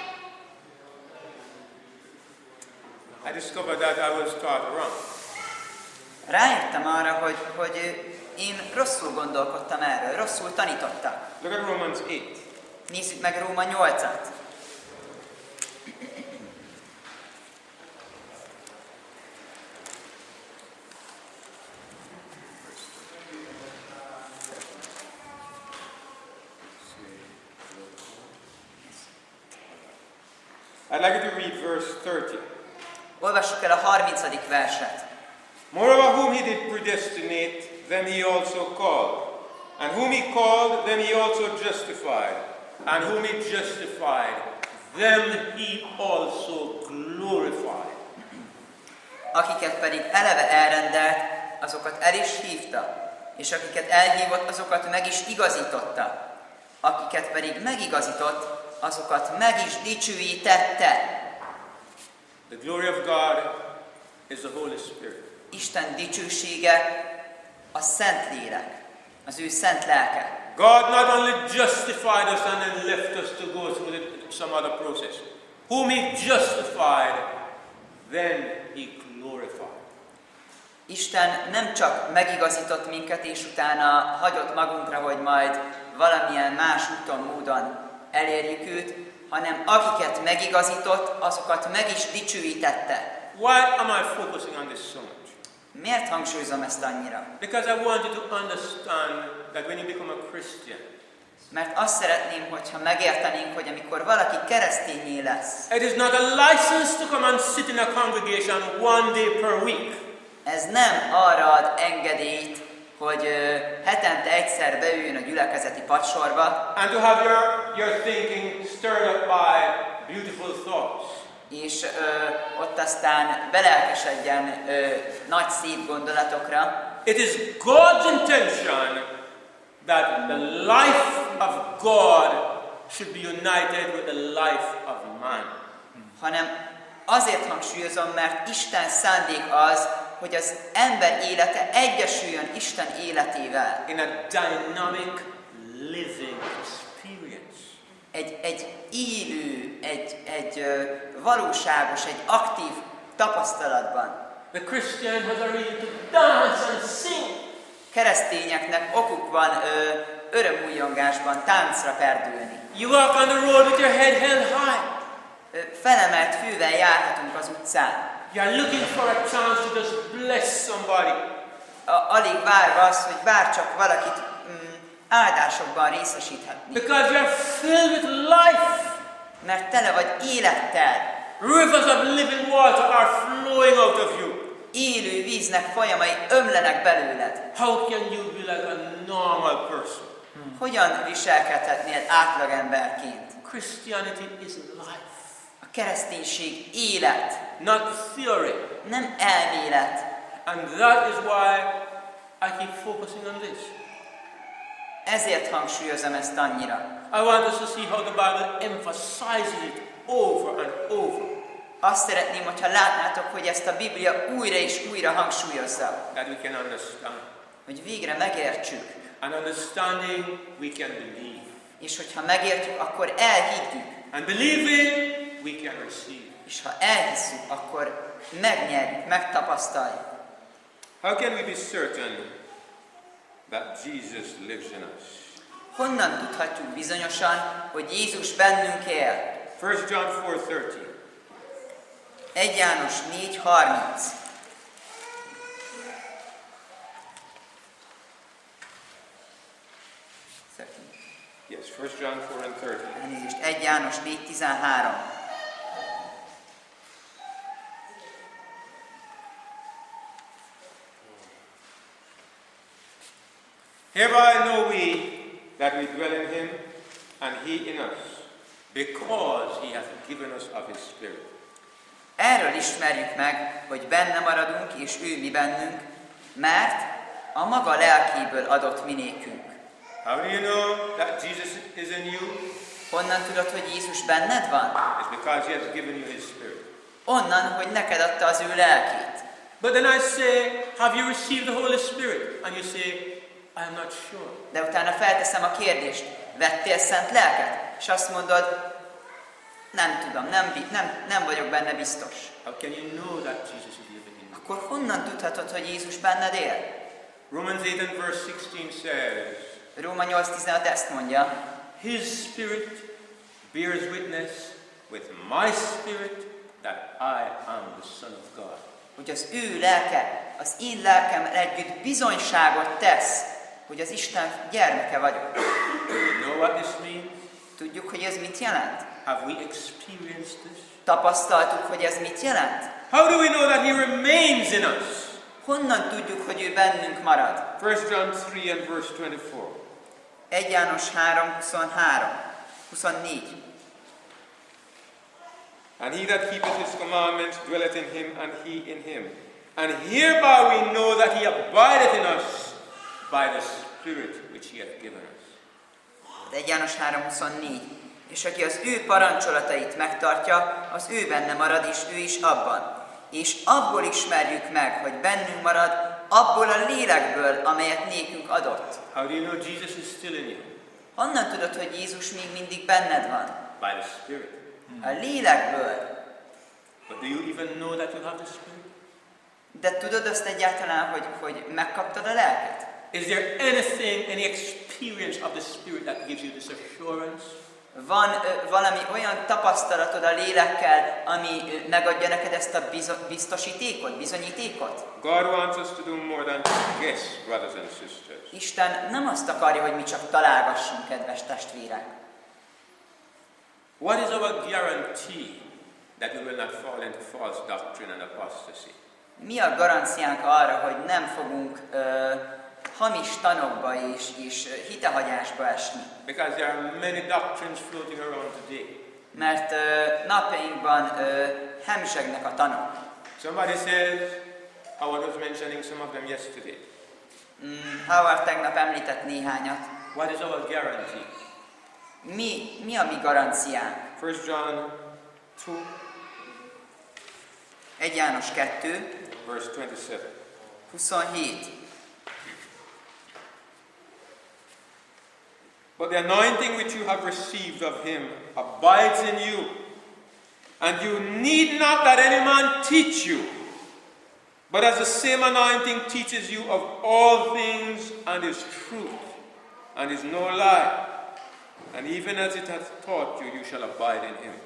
I discovered that I was taught wrong. Rájöttem arra, hogy, hogy én rosszul gondolkodtam erről, rosszul tanítottak. Look at Romans eight. Nézzük meg Róma nyolcat. I'd like you to read verse thirty. Olvassuk el a harmincadik verset. Moreover, whom he did predestinate, them he also called. And whom he called, them he also justified. And whom he justified, them he also glorified. Akiket pedig eleve elrendelt, azokat el is hívta, és akiket elhívott, azokat meg is igazította. Akiket pedig megigazított, azokat meg is dicsőítette. The glory of God is the Holy Spirit. Isten dicsősége a Szent Lélek, az ő szent lelke. God not only justified us and then left us to go through the, some other process. Whom he justified, then he glorified. Isten nem csak megigazított minket, és utána hagyott magunkra, hogy majd valamilyen más úton, módon elérjük őt, hanem akiket megigazított, azokat meg is dicsőítette. Why am I focusing on this so much? Miért hangsúlyozom ezt annyira? Because I want you to understand that when you become a Christian, Mert azt szeretném, hogyha megértenénk, hogy amikor valaki keresztényé lesz, it is not a license to come and sit in a congregation one day per week. ez nem arra ad engedélyt, hogy ö, hetente egyszer beüljön a gyülekezeti padsorba, And to have your, your thinking stirred up by beautiful thoughts. és ö, ott aztán belelkesedjen ö, nagy szép gondolatokra. It is God's intention that the life of God should be united with the life of man. Hanem azért hangsúlyozom, mert Isten szándék az, hogy az ember élete egyesüljön Isten életével. In a dynamic living experience. Egy, egy élő, egy, egy ö, valóságos, egy aktív tapasztalatban. The Christian has a reason to dance and sing. Keresztényeknek okuk van ö, örömújongásban táncra perdülni. You walk on the road with your head held high. Ö, felemelt fűvel járhatunk az utcán. You are looking for a chance to just bless somebody. A, alig várva az, hogy bárcsak valakit mm, áldásokban részesíthetni. Because you are filled with life. Mert tele vagy élettel. Rivers of living water are flowing out of you. Élő víznek folyamai ömlenek belőled. How can you be like a normal person? Hogyan viselkedhetnél átlagemberként? Christianity is life, A kereszténység élet, not theory. nem elmélet. And that is why I keep focusing on this. Ezért hangsúlyozom ezt annyira. I want us to see how the Bible emphasizes it over and over. Azt szeretném, hogyha látnátok, hogy ezt a Biblia újra és újra hangsúlyozza. That we can understand. Hogy végre megértsük. And understanding we can believe. És hogyha megértjük, akkor elhiggyük. And believing we can receive. És ha elhisszük, akkor megnyerjük, megtapasztaljuk. How can we be certain that Jesus lives in us? Honnan tudhatjuk bizonyosan, hogy Jézus bennünk él? First John four thirteen. egy János négy harminc. Yes, First John four and thirteen. Elnézést, egy János négy tizenhárom. Hereby know we that we dwell in him and he in us, Because he hath given us of his Spirit. Erről ismerjük meg, hogy benne maradunk, és ő mi bennünk, mert a maga lelkéből adott mi nékünk. How do you know that Jesus is in you? Honnan tudod, hogy Jézus benned van? It's because he has given you his Spirit. Onnan, hogy neked adta az ő lelkét. But then I say, have you received the Holy Spirit? And you say, I'm not sure. De utána felteszem a kérdést, vettél szent lelket? És azt mondod, nem tudom, nem, bi- nem, nem vagyok benne biztos. How can you know that Jesus is living in you? Akkor honnan tudhatod, hogy Jézus benned él? Romans eight and verse sixteen says, Róma nyolc tizenöt ezt mondja, His Spirit bears witness with my spirit that I am the Son of God. hogy az ő lelke, az én lelkem együtt bizonyságot tesz, hogy az Isten gyermeke vagyok. Do you know what this means? Tudjuk, hogy ez mit jelent? Have we experienced this? Tapasztaltuk, hogy ez mit jelent? How do we know that He remains in us? Honnan tudjuk, hogy ő bennünk marad? First John three and verse twenty-four. egy János három huszonhárom, huszonnégy. And he that keepeth his commandments dwelleth in him, and he in him. And hereby we know that he abideth in us by the Spirit which he hath given us. egy János három huszonnégy. És aki az ő parancsolatait megtartja, az ő benne marad, és ő is abban. És abból ismerjük meg, hogy bennünk marad, abból a lélekből, amelyet nékünk adott. How do you know Jesus is still in you? Honnan tudod, hogy Jézus még mindig benned van? By the Spirit. A lélekből. But do you even know that you have the Spirit? De tudod azt egyáltalán, hogy, hogy megkaptad a lelket? Is there anything, any experience of the Spirit that gives you this assurance? Van ö, valami olyan tapasztalatod a lélekkel, ami ö, megadja neked ezt a bizo- biztosítékot, bizonyítékot? God wants us to do more than guess, brothers and sisters. Isten nem azt akarja, hogy mi csak találgassunk, kedves testvérek. What is our guarantee that we will not fall into false doctrine and apostasy? Mi a garanciánk arra, hogy nem fogunk ö, hamis tanokba és, és hitehagyásba esni? Because there are many doctrines floating around today. Mert ö, napjainkban ö, hemzsegnek a tanok. Somebody says, Howard was mentioning some of them yesterday. Mm, Howard tegnap említett néhányat. What is our guarantee? Mi, mi a mi garanciánk? First John two, egy János kettő, verse twenty-seven. huszonhét. But the anointing which you have received of him abides in you, and you need not that any man teach you, but as the same anointing teaches you of all things and is truth, and is no lie, and even as it hath taught you, you shall abide in him.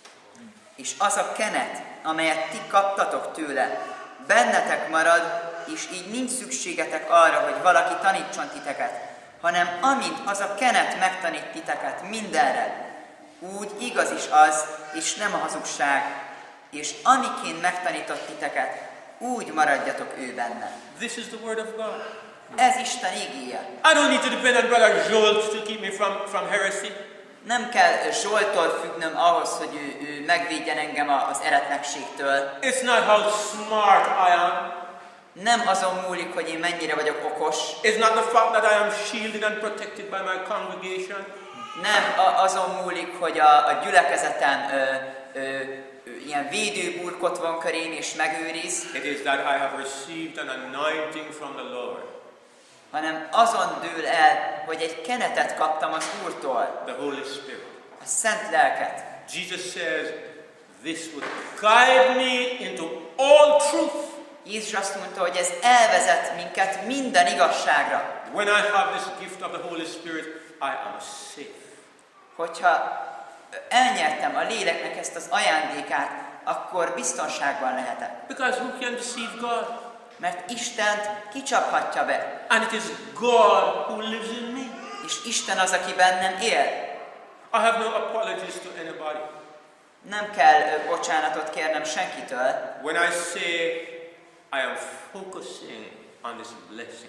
És az a kenet, amelyet ti kaptatok tőle, bennetek marad, és így nincs szükségetek arra, hogy valaki tanítson titeket, hanem amint az a kenet megtanít titeket mindenre, úgy igaz is az, és nem a hazugság, és amiként megtanított titeket, úgy maradjatok ő benne. This is the word of God. Ez Isten igéje. I don't need to depend on Brother Joel to keep me from, from heresy. Nem kell Zsoltól függnöm ahhoz, hogy ő, ő megvédjen engem az eretnekségtől. It's not how smart I am. Nem azon múlik, hogy én mennyire vagyok okos. It's not the fact that I am shielded and protected by my congregation. Nem a, azon múlik, hogy a, a gyülekezetem ö, ö, ö, ilyen védőburkot van körén és megőriz. It is that I have received an anointing from the Lord. Hanem azon dől el, hogy egy kenetet kaptam az Úrtól. The Holy Spirit. A Szent Lelket. Jesus says, this would guide me into all truth. Jézus azt mondta, hogy ez elvezet minket minden igazságra. When I have this gift of the Holy Spirit, I am safe. Hogyha elnyertem a léleknek ezt az ajándékát, akkor biztonságban lehetek. Because who can deceive God? Mert Istent kicsaphatja be. And it is God who lives in me. És Isten az, aki bennem él. I have no apologies to anybody. Nem kell ö, bocsánatot kérnem senkitől. When I say I am focusing on this blessing.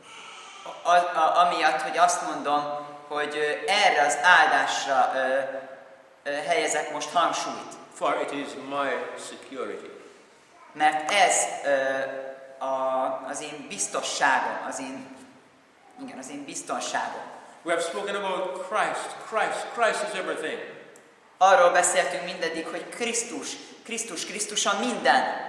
A, a, amiatt, hogy azt mondom, hogy ö, erre az áldásra ö, ö, helyezek most hangsúlyt. For it is my security. Mert ez ö, a, az én biztosságom, az én, igen, az én biztonságom. We have spoken about Christ. Christ. Christ is everything. Arról beszéltünk mindeddig, hogy Krisztus, Krisztus, Krisztus a minden.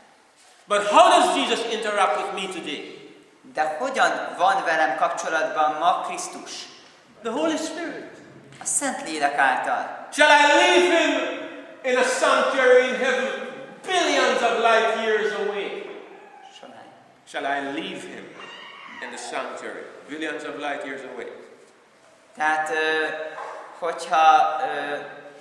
But how does Jesus interact with me today? De hogyan van velem kapcsolatban ma Krisztus? The Holy Spirit. A Szent Lélek által. Shall I leave him in a sanctuary in heaven, billions of light years away? Shall I leave him in the sanctuary, billions of light years away? Tehát, ö, hogyha ö,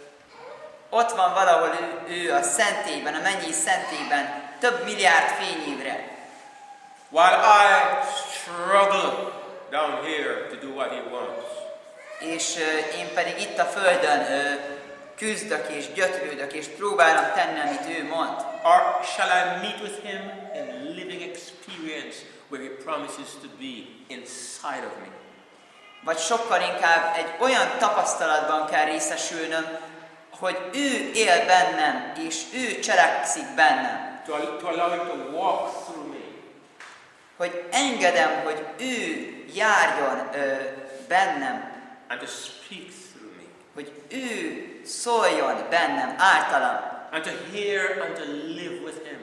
ott van valahol ő, ő a szentélyben, a mennyi szentélyben, több milliárd fényévre, While I struggle down here to do what he wants. és ö, én pedig itt a földön ö, küzdök és gyötrődök, és próbálom tenni, amit ő mond. Or shall I meet with him in living experience where he promises to be inside of me? Vagy sokkal inkább egy olyan tapasztalatban kell részesülnöm, hogy ő él bennem, és ő cselekszik bennem. To, to allow him to walk through me. Hogy engedem, hogy ő járjon ö, bennem, And to speak through me. hogy ő szóljon bennem, általam. And to hear and to live with him.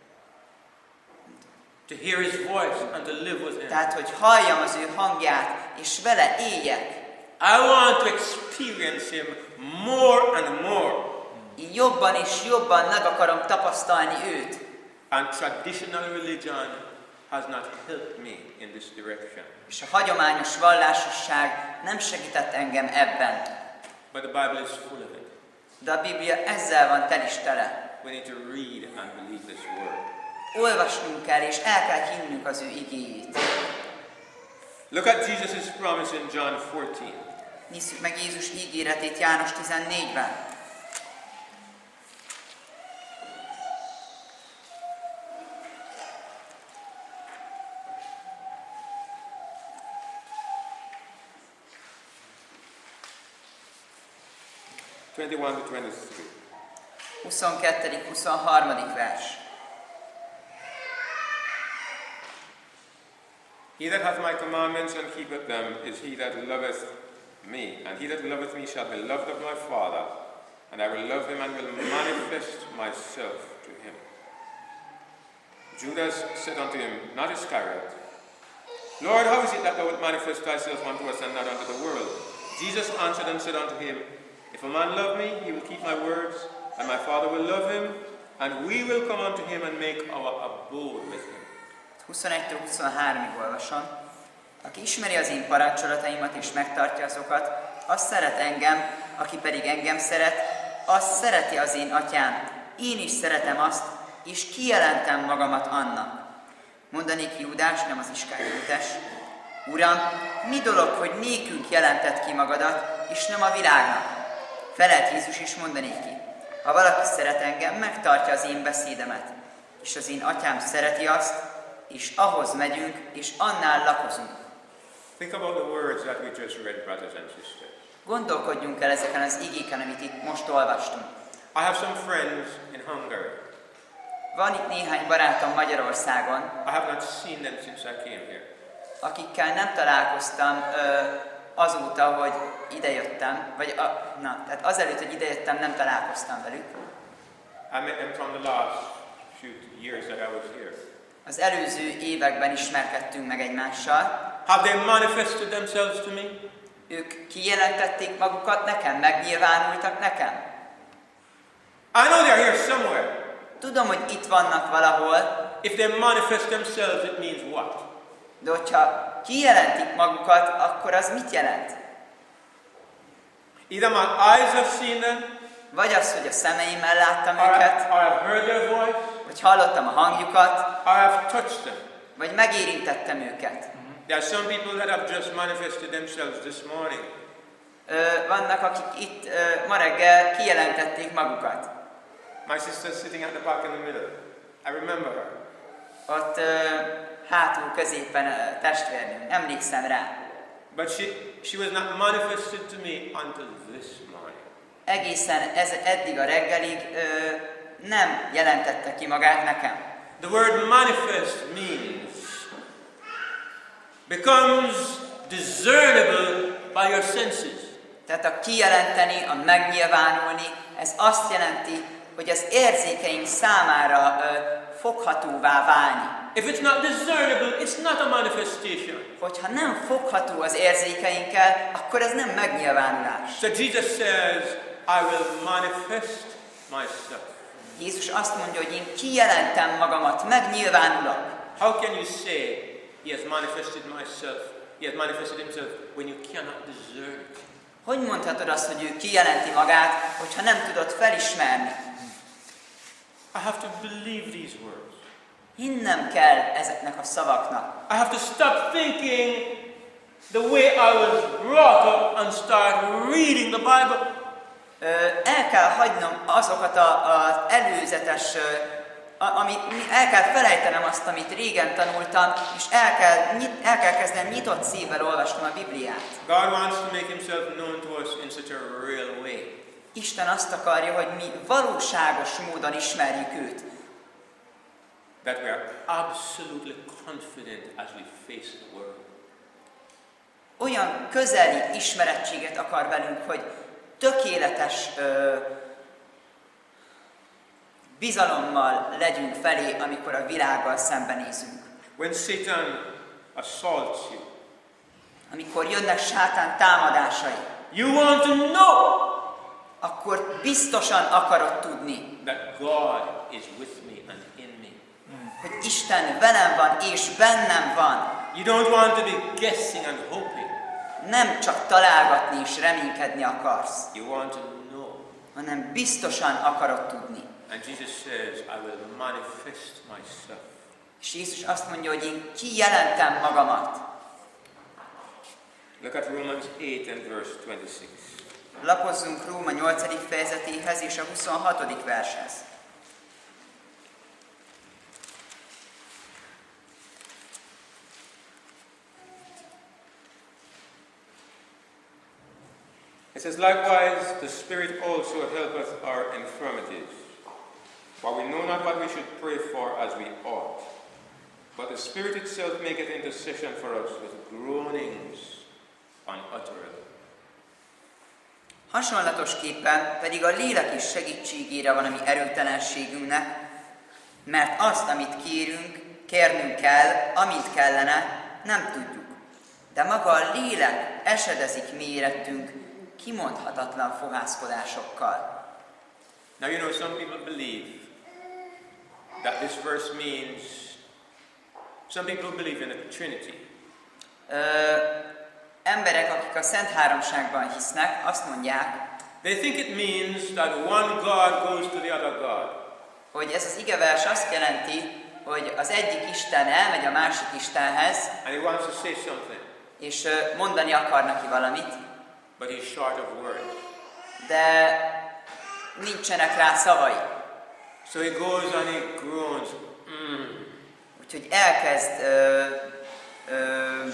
To hear his voice and to live with him. Tehát, hogy halljam az ő hangját, és vele éljek. I want to experience him more and more. Én jobban és jobban meg akarom tapasztalni őt. And traditional religion has not helped me in this direction. És a hagyományos vallásosság nem segített engem ebben. But the Bible is full of it. De a Biblia ezzel van tel is tele. We need to read and believe this word. Olvasnunk kell, és el kell hinnünk az ő igéjét. Look at Jesus' promise in John fourteen. Nézzük meg Jézus ígéretét János tizennégyben. twenty-one to twenty-three. huszonkettő huszonhárom. vers. He that hath my commandments and keepeth them is he that loveth me, and he that loveth me shall be loved of my Father, and I will love him and will manifest myself to him. Judas said unto him, not Iscariot, Lord, how is it that thou wilt manifest thyself unto us and not unto the world? Jesus answered and said unto him, if a man love me, he will keep my words, and my Father will love him, and we will come unto him and make our abode with him. huszonegytől huszonháromig olvasom. Aki ismeri az én parancsolataimat és megtartja azokat, az szeret engem, aki pedig engem szeret, az szereti az én atyám. Én is szeretem azt, és kijelentem magamat annak. Mondanék Júdás, nem az Iskáriotes. Uram, mi dolog, hogy nékünk jelentett ki magadat, és nem a világnak? Felelt Jézus is mondanéki. Ha valaki szeret engem, megtartja az én beszédemet, és az én atyám szereti azt, és ahhoz megyünk, és annál lakozunk. Think about the words that we just read, brothers and sisters. Gondolkodjunk el ezeken az igéken, amit itt most olvastunk. I have some friends in Hungary. Van itt néhány barátom Magyarországon, I have not seen them since I came here. akikkel nem találkoztam ö, azóta, hogy idejöttem, vagy a, na, tehát azelőtt, hogy idejöttem, nem találkoztam velük. I met them from the last few years that I was here. Az előző években ismerkedtünk meg egymással. Have they manifested themselves to me? Ők kijelentették magukat nekem, megnyilvánultak nekem. I know they're here somewhere. Tudom, hogy itt vannak valahol, If they manifest themselves, it means what? de hogyha kijelentik magukat, akkor az mit jelent? Either my eyes have seen them, Vagy az, hogy a szemeimmel láttam or I, őket, or I've heard their voice, vagy hallottam a hangjukat, or I've touched them. vagy megérintettem őket. There are some people that have just manifested themselves this morning. Ö, vannak, akik itt ö, ma reggel kijelentették magukat. My sister's sitting at the back in the middle. I remember her. Ott ö, hátul középen ö, testvérnőm, emlékszem rá. But she, she was not manifested to me until this morning. Egészen ez, eddig a reggelig ö, nem jelentette ki magát nekem. The word manifest means becomes discernible by your senses. Tehát a kijelenteni, a megnyilvánulni, ez azt jelenti, hogy az érzékeink számára ö, foghatóvá válni. If it's not discernible, it's not a manifestation. Hogyha nem fogható az érzékeinkkel, akkor ez nem megnyilvánulás. So Jesus says, I will manifest myself. Jézus azt mondja, hogy én kijelentem magamat, megnyilvánulok. How can you say he has manifested myself? He has manifested himself when you cannot discern it? Hogy mondhatod azt, hogy ő kijelenti magát, hogyha nem tudod felismerni? I have to believe these words. Hinnem kell ezeknek a szavaknak. I have to stop thinking the way I was brought up and start reading the Bible. Ö, el kell hagynom azokat az előzetes, ö, a, amit, el kell felejtenem azt, amit régen tanultam, és el kell, nyit, el kell kezdenem nyitott szívvel olvasnom a Bibliát. God wants to make himself known to us in such a real way. Isten azt akarja, hogy mi valóságos módon ismerjük őt. That we are absolutely confident as we face the world. Olyan közeli ismerettséget akar velünk, hogy tökéletes ö, bizalommal legyünk felé, amikor a világgal szembenézünk. When Satan assaults you, Amikor jönnek sátán támadásai, You want to know akkor biztosan akarod tudni, that God is with me and in me. hogy Isten velem van és bennem van. You don't want to be guessing and hoping. nem csak találgatni és reménykedni akarsz, You want to know. hanem biztosan akarod tudni. And Jesus says, I will manifest myself. És Jézus azt mondja, hogy én kijelentem magamat. Look at Romans eight and verse twenty-six. Lapozzunk Róma nyolcadik fejezetéhez és a huszonhatodik vershez. It says, likewise, the Spirit also helpeth our infirmities. For we know not what we should pray for as we ought. But the Spirit itself maketh intercession for us with groanings unutterable. Hasonlatosképpen pedig a lélek is segítségére van a mi erőtelenségünknek, mert azt, amit kérünk, kérnünk kell, amint kellene, nem tudjuk. De maga a lélek esedezik mi érettünk kimondhatatlan fohászkodásokkal. Now you know some people believe that this verse means, some people believe in the Trinity. Ö, emberek, akik a Szent Háromságban hisznek, azt mondják, They think it means that one God goes to the other God. hogy ez az igevers azt jelenti, hogy az egyik Isten elmegy a másik Istenhez, And he wants to say something, és ö, mondani akar neki valamit, but he's short of words. de nincsenek rá szavai. So he goes and he groans. Mm. Úgyhogy elkezd ö, ö,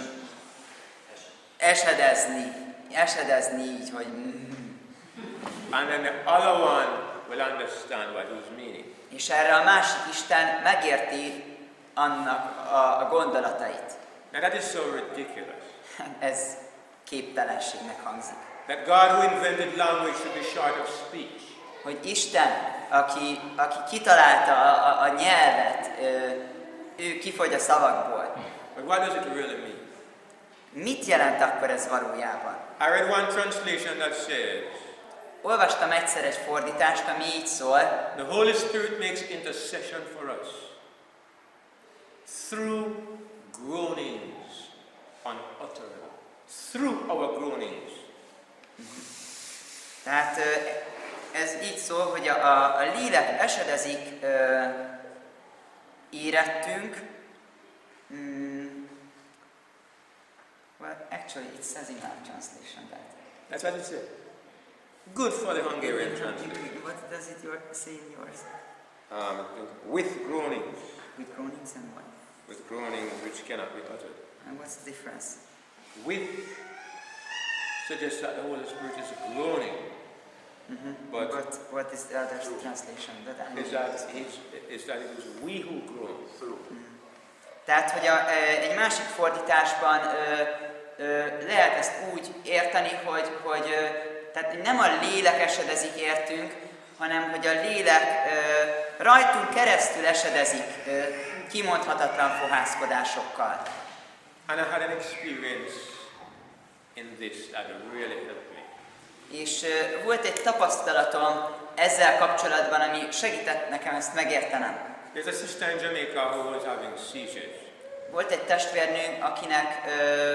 esedezni, esedezni így, hogy mm. And then the other one will understand what he's meaning. És erre a másik Isten megérti annak a, a gondolatait. Now that is so ridiculous. Ez képtelenségnek hangzik. That God who invented language should be short of speech. Hogy Isten, aki, aki kitalálta a, a, a nyelvet, ö, ő kifogy a szavakból. But what does it really mean? Mit jelent akkor ez valójában? I read one translation that says, Olvastam egyszer egy fordítást, ami így szól, the Holy Spirit makes intercession for us through groanings unutterable. Through our groanings. tehát ö, ez így szól, hogy a, a, a lélek esedezik ö, érettünk. Mm, well, actually it says in our translation that. That's what it says. Good for the Hungarian translation. What does it your, say in yours? Um, with groanings. With groanings and what? With groanings which cannot be uttered. And what's the difference? With suggests that the Holy Spirit is groaning. Mm-hmm. But- But what is the other translation? That I Is that, is, is that it is we who groan. Tehát, hogy a, ö, egy másik fordításban ö, ö, lehet ezt úgy érteni, hogy, hogy ö, tehát nem a lélek esedezik értünk, hanem hogy a lélek ö, rajtunk keresztül esedezik ö, kimondhatatlan fohászkodásokkal. And I had an experience in this that really helped me. És ö, volt egy tapasztalatom ezzel kapcsolatban, ami segített nekem ezt megértenem. There's a sister in Jamaica who was having seizures. Volt egy testvérnő, akinek ö,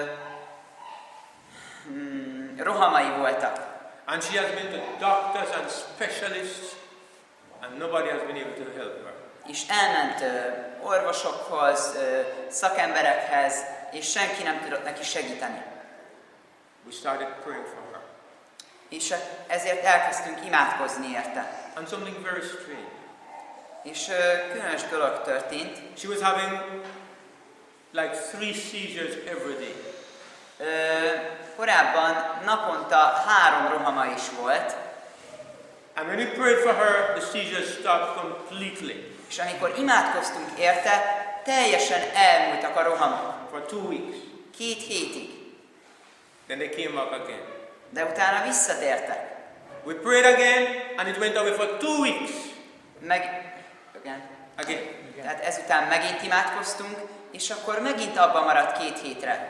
hmm, rohamai voltak. And she has been to doctors and specialists, and nobody has been able to help her. És elment ö, orvosokhoz, ö, szakemberekhez, és senki nem tudott neki segíteni. We started praying for her. És ezért elkezdtünk imádkozni érte. And something very strange. És ö, különös dolog történt. She was having like three seizures every day. Ö, korábban naponta három rohama is volt, And when we prayed for her, the seizures stopped completely és amikor imádkoztunk érte, teljesen elmúltak a rohamok. for two weeks. Két hétig. Then they came back again. De utána visszatértek. We prayed again, and it went away for two weeks. Meg... Igen. Again. Tehát ezután megint imádkoztunk, és akkor megint abban maradt két hétre.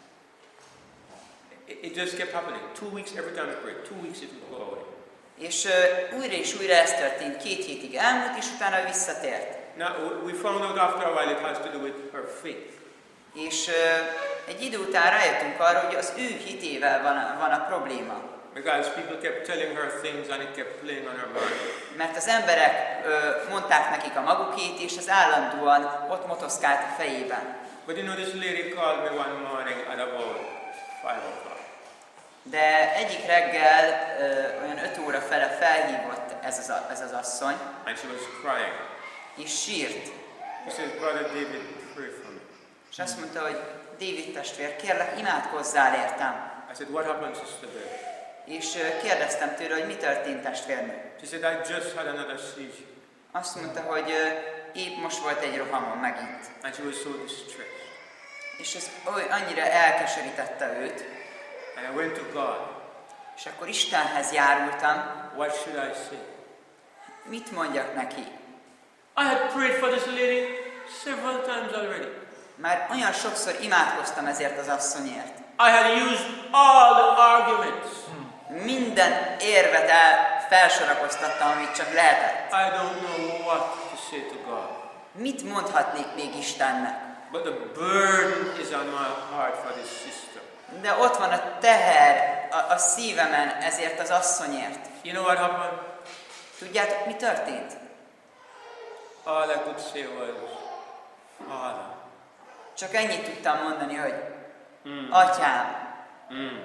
It, it just kept happening. Two weeks every time we prayed. Two weeks it would go away. És uh, újra és újra ez történt, két hétig elmúlt, és utána visszatért. Now we found out after a while it has to do with her faith. És uh, egy idő után rájöttünk arra, hogy az ő hitével van a, van a probléma. Because people kept telling her things and it kept playing on her mind. Mert az emberek ö, mondták nekik a magukét, és az állandóan ott motoszkált a fejében. But you know, this lady called me one morning at about five o'clock. De egyik reggel ö, olyan öt óra fele felhívott ez az, ez az asszony, And she was crying. és sírt. She said, Brother David, pray for me. És azt mondta, hogy David testvér, kérlek, imádkozzál értem. I said, what happened, Sister Dave? És ö, kérdeztem tőle, hogy mi történt, testvérnő. She said, I just had another seizure. Azt mondta, hogy ö, épp most volt egy rohamon megint. And she was so distressed. És ez oly, annyira elkeserítette őt. And I went to God. És akkor Istenhez járultam. What should I say? Mit mondjak neki? I had prayed for this lady several times already. Már olyan sokszor imádkoztam ezért az asszonyért. I had used all the arguments. Minden érvet el felsorakoztattam, amit csak lehetett. I don't know what to say to God. Mit mondhatnék még Istennek? But the burden is on my heart for this sister. De ott van a teher a, a szívemen ezért az asszonyért. You know what happened? Tudjátok, mi történt? All I could say was, Father. Csak ennyit tudtam mondani, hogy Mm. Atyám. Mm.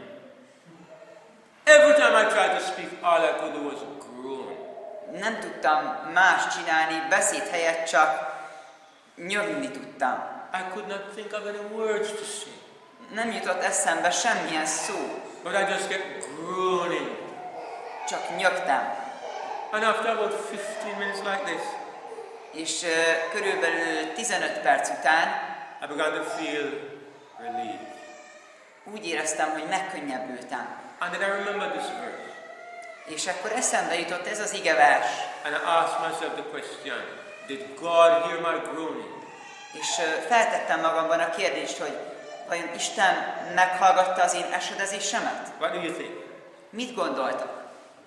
Every time I tried to speak, all I could do was groan. Nem tudtam más csinálni, beszéd helyett csak nyögni tudtam. I could not think of any words to say. Nem jutott eszembe semmilyen szó, But I just kept groaning. csak nyögtem. And after about fifteen minutes like this, És uh, körülbelül tizenöt perc után I began to feel relieved. úgy éreztem, hogy megkönnyebbültem. And then I remembered this verse. És akkor eszembe jutott ez az igevers. And I asked myself the question, did God hear my groaning? És uh, feltettem magamban a kérdést, hogy vajon Isten meghallgatta az én esedezésemet? What do you think? Mit gondoltak?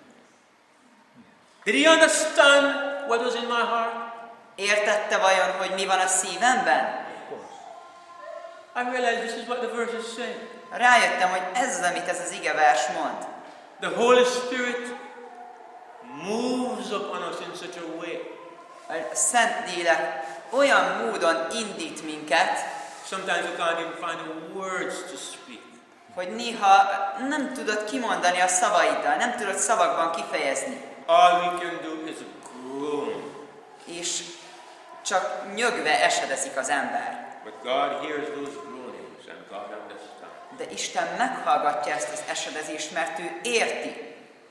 Did he understand what was in my heart? Értette vajon, hogy mi van a szívemben? I realized this is what the verse is saying. Rájöttem, hogy ez az, amit ez az igevers mond. The Holy Spirit moves upon us in such a way. A Szentlélek olyan módon indít minket, Sometimes we can't even find the words to speak. hogy néha nem tudod kimondani a szavaiddal, nem tudod szavakban kifejezni. All we can do is groan. És csak nyögve esedezik az ember. But God hears those groanings and God understands. De Isten meghallgatja ezt az esedezést, mert ő érti.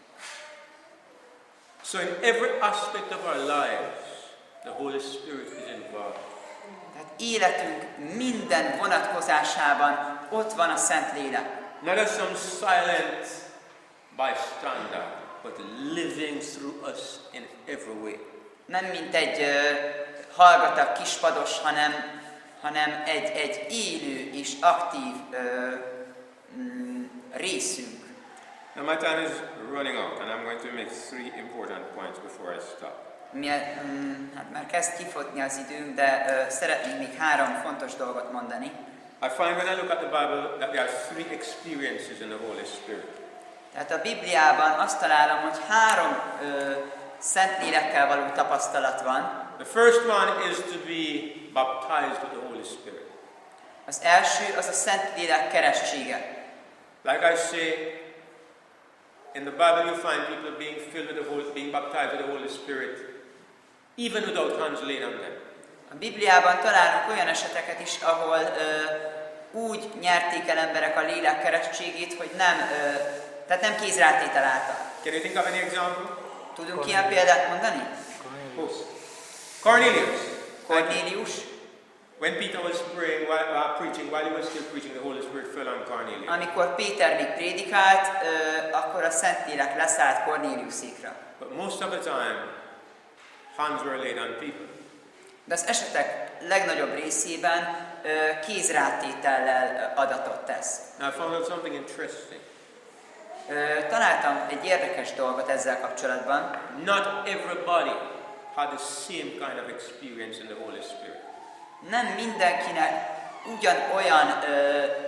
So in every aspect of our lives, the Holy Spirit is involved. Tehát életünk minden vonatkozásában ott van a Szentlélek. Not as some silent bystander, but living through us in every way. Nem mint egy uh, hallgatag kispados, hanem, hanem egy, egy élő és aktív uh, mm, részünk. Now my time is running out and I'm going to make three important points before I stop. Mi, mm, hát már kezd kifutni az időnk, de uh, szeretnék még három fontos dolgot mondani. I find when I look at the Bible that there are three experiences in the Holy Spirit. Tehát a Bibliában azt találom, hogy három uh, Szentlélekkel való tapasztalat van. The first one is to be baptized with the Holy Spirit. Az első az a Szentlélek keresztsége. Like I say, in the Bible you find people being filled with the Holy, being baptized with the Holy Spirit, even without hands laid on them. A Bibliában találunk olyan eseteket is, ahol uh, úgy nyerték el emberek a lélek keresztségét, hogy nem, uh, tehát nem kézrátétel által. Can you think of any example? Tudunk ilyen példát mondani? Who? Cornelius. Kornélius. When Peter was praying, while, uh, preaching, while he was still preaching, the Holy Spirit fell on Cornelius. Amikor Péter még prédikált, uh, akkor a Szentlélek leszállt Kornéliusékra. But most of the time, hands were laid on people. De az esetek legnagyobb részében uh, kézrátétellel adatot tesz. Now I found out something interesting. Uh, találtam egy érdekes dolgot ezzel kapcsolatban. Not everybody had the same kind of experience in the Holy Spirit. Nem mindenkinek ugyanolyan uh,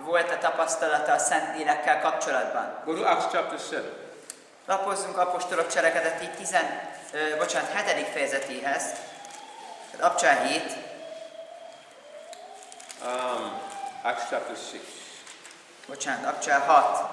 volt a tapasztalata a Szentlélekkel kapcsolatban? Go to Acts chapter seven. Lapozzunk apostolok cselekedeti tizen, ö, bocsánat, hetedik fejezetéhez. Tehát Abcsel hét. Um, Acts chapter six. Bocsánat, Abcsel hat.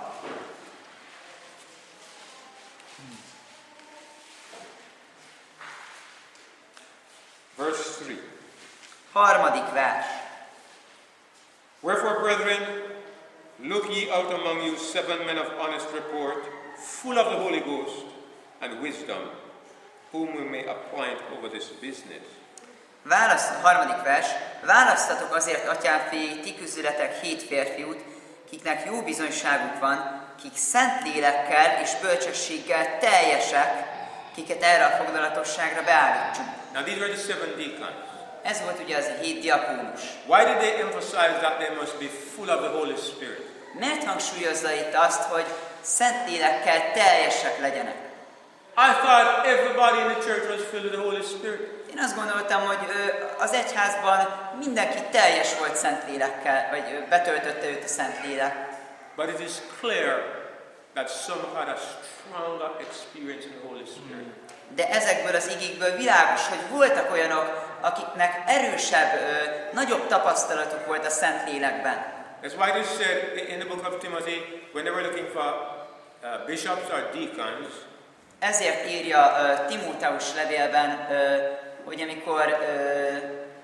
Verse three. Harmadik vers. Wherefore, brethren, look ye out among you seven men of honest report, full of the Holy Ghost and wisdom, whom we may appoint over this business. Választ, harmadik vers. Választatok azért, atyámfié, ti közületek hét férfiút, kiknek jó bizonyságuk van, kik szent lélekkel és bölcsességgel teljesek, kiket erre a foglalatosságra beállítsunk. Now these were the seven deacons. Ez volt ugye az a hét diakónus. Why did they emphasize that they must be full of the Holy Spirit? Miért hangsúlyozza itt azt, hogy szent lélekkel teljesek legyenek? I thought everybody in the church was filled with the Holy Spirit. Én azt gondoltam, hogy ö, az egyházban mindenki teljes volt szent lélekkel, vagy ö, betöltötte őt a szent lélek. But it is clear that some had a stronger experience in the Holy Spirit. De ezekből az igékből világos, hogy voltak olyanok, akiknek erősebb, ö, nagyobb tapasztalatuk volt a szent lélekben. That's why they said in the book of Timothy, when they were looking for uh, bishops or deacons, Ezért írja ö, Timóteus levélben, ö, hogy amikor ö,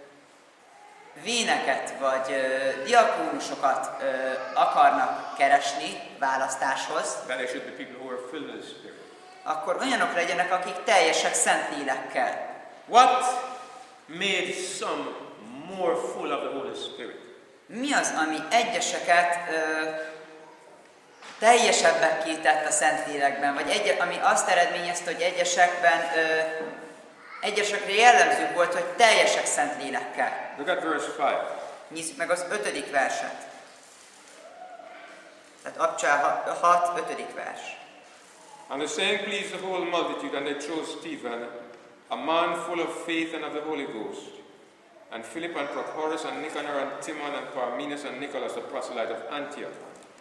véneket vagy ö, diakónusokat ö, akarnak keresni választáshoz, that they should be people who were filled with the Spirit. akkor olyanok legyenek, akik teljesek szent lélekkel. What made some more full of the Holy Spirit? Mi az, ami egyeseket ö, teljesebbekké tett a Szentlélekben, vagy egy, ami azt eredményezte, hogy egyesekben, ö, egyesekre jellemző volt, hogy teljesek Szentlélekkel. Look at verse five. Nézzük meg az ötödik verset. Tehát Abcsel hat, ötödik vers. And the saying pleased the whole multitude, and they chose Stephen, a man full of faith and of the Holy Ghost, and Philip and Prochorus and Nicanor and Timon and Parmenas and Nicholas the proselyte of Antioch.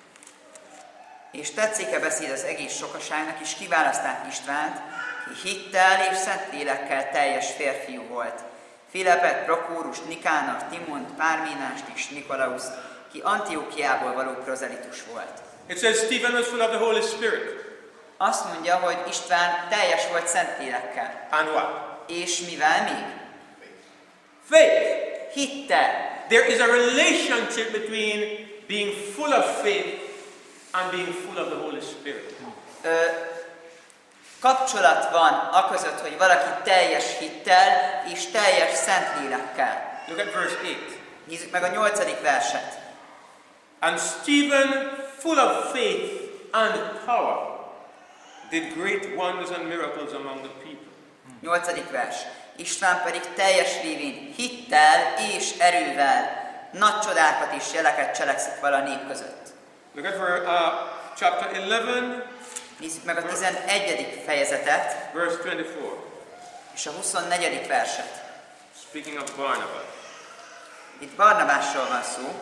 És tetszéke beszéd az egész sokaságnak, és kiválaszták Istvánt, ki hittel és szent lélekkel teljes férfiú volt. Filipet, Prokórust, Nikánort, Timont, Párménást és Nikolauszt, ki Antiochiából való prozelitus volt. It says Stephen was full of the Holy Spirit. Azt mondja, hogy István teljes volt szent lélekkel. And what? És mivel még? Faith. Hittel. There is a relationship between being full of faith and being full of the Holy Spirit. Ö, kapcsolat van aközött, hogy valaki teljes hittel és teljes szent lélekkel. Look at verse eight. Nézzük meg a nyolcadik verset. And Stephen, full of faith and power, did great wonders and miracles among the people. Nyolcadik vers. István pedig teljes lévén hittel és erővel nagy csodákat és jeleket cselekszik vala a nép között. Look at ver, uh, chapter eleven, Nézzük meg a tizenegyedik fejezetet verse twenty-four. és a huszonnegyedik verset. Speaking of Barnabas. Itt Barnabásról van szó.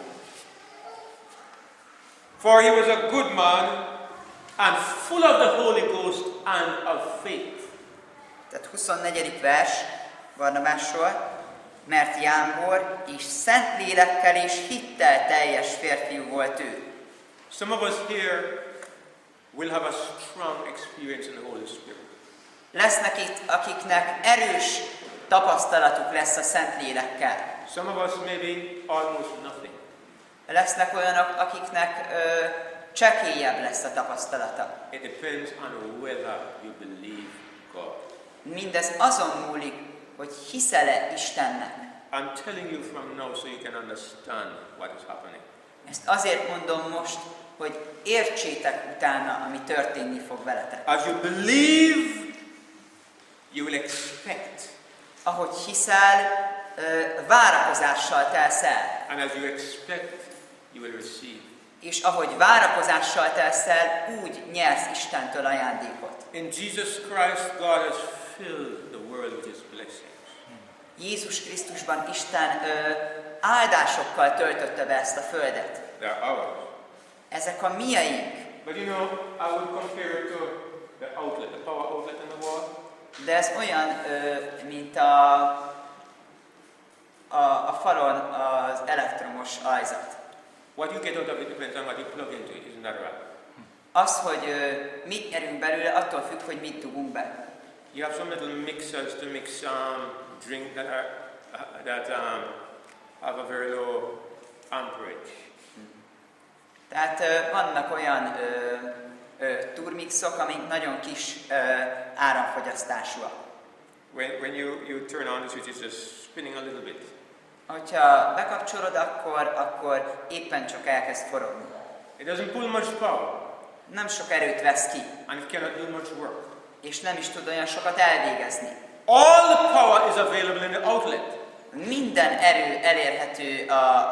For he was a good man and full of the Holy Ghost and of faith. Tehát huszonnegyedik vers Barnabásról, mert Jámbor és szent lélekkel és hittel teljes férfiú volt ő. Some of us here will have a strong experience in the Holy Spirit. Lesznek itt, akiknek erős tapasztalatuk lesz a szent lélekkel. Some of us maybe almost nothing. Lesznek olyanok, akiknek ö, csekélyebb lesz a tapasztalata. It depends on whether you believe God. Mindez azon múlik, hogy hiszel-e Istennek. I'm telling you from now so you can understand what is happening. Ezt azért mondom most, hogy értsétek utána, ami történni fog veletek. As you believe, you will expect. Ahogy hiszel, ö, várakozással telsz el. And as you expect, you will receive. És ahogy várakozással telsz el, úgy nyersz Istentől ajándékot. In Jesus Christ, God has filled the world with His blessings. Jézus Krisztusban Isten ö, áldásokkal töltötte be ezt a földet. They're ours. Ezek a miaink. But you know, I would compare it to the outlet, the power outlet in the wall. De ez olyan, ö, mint a, a, a falon az elektromos ajzat. What you get out of it depends on what you plug into it, isn't that right? Az, hogy ö, mit nyerünk belőle, attól függ, hogy mit dugunk be. You have some little mixers to mix um, drink that are uh, that um, have a very low amperage. Tehát ö, vannak olyan ö, ö, turmixok, amik nagyon kis ö, áramfogyasztásúak. When, when you, you turn on the switch, it's just spinning a little bit. Hogyha bekapcsolod, akkor, akkor éppen csak elkezd forogni. It doesn't pull much power, Nem sok erőt vesz ki, and it cannot do much work. és nem is tud olyan sokat elvégezni. All the power is available in the outlet. Minden erő elérhető a,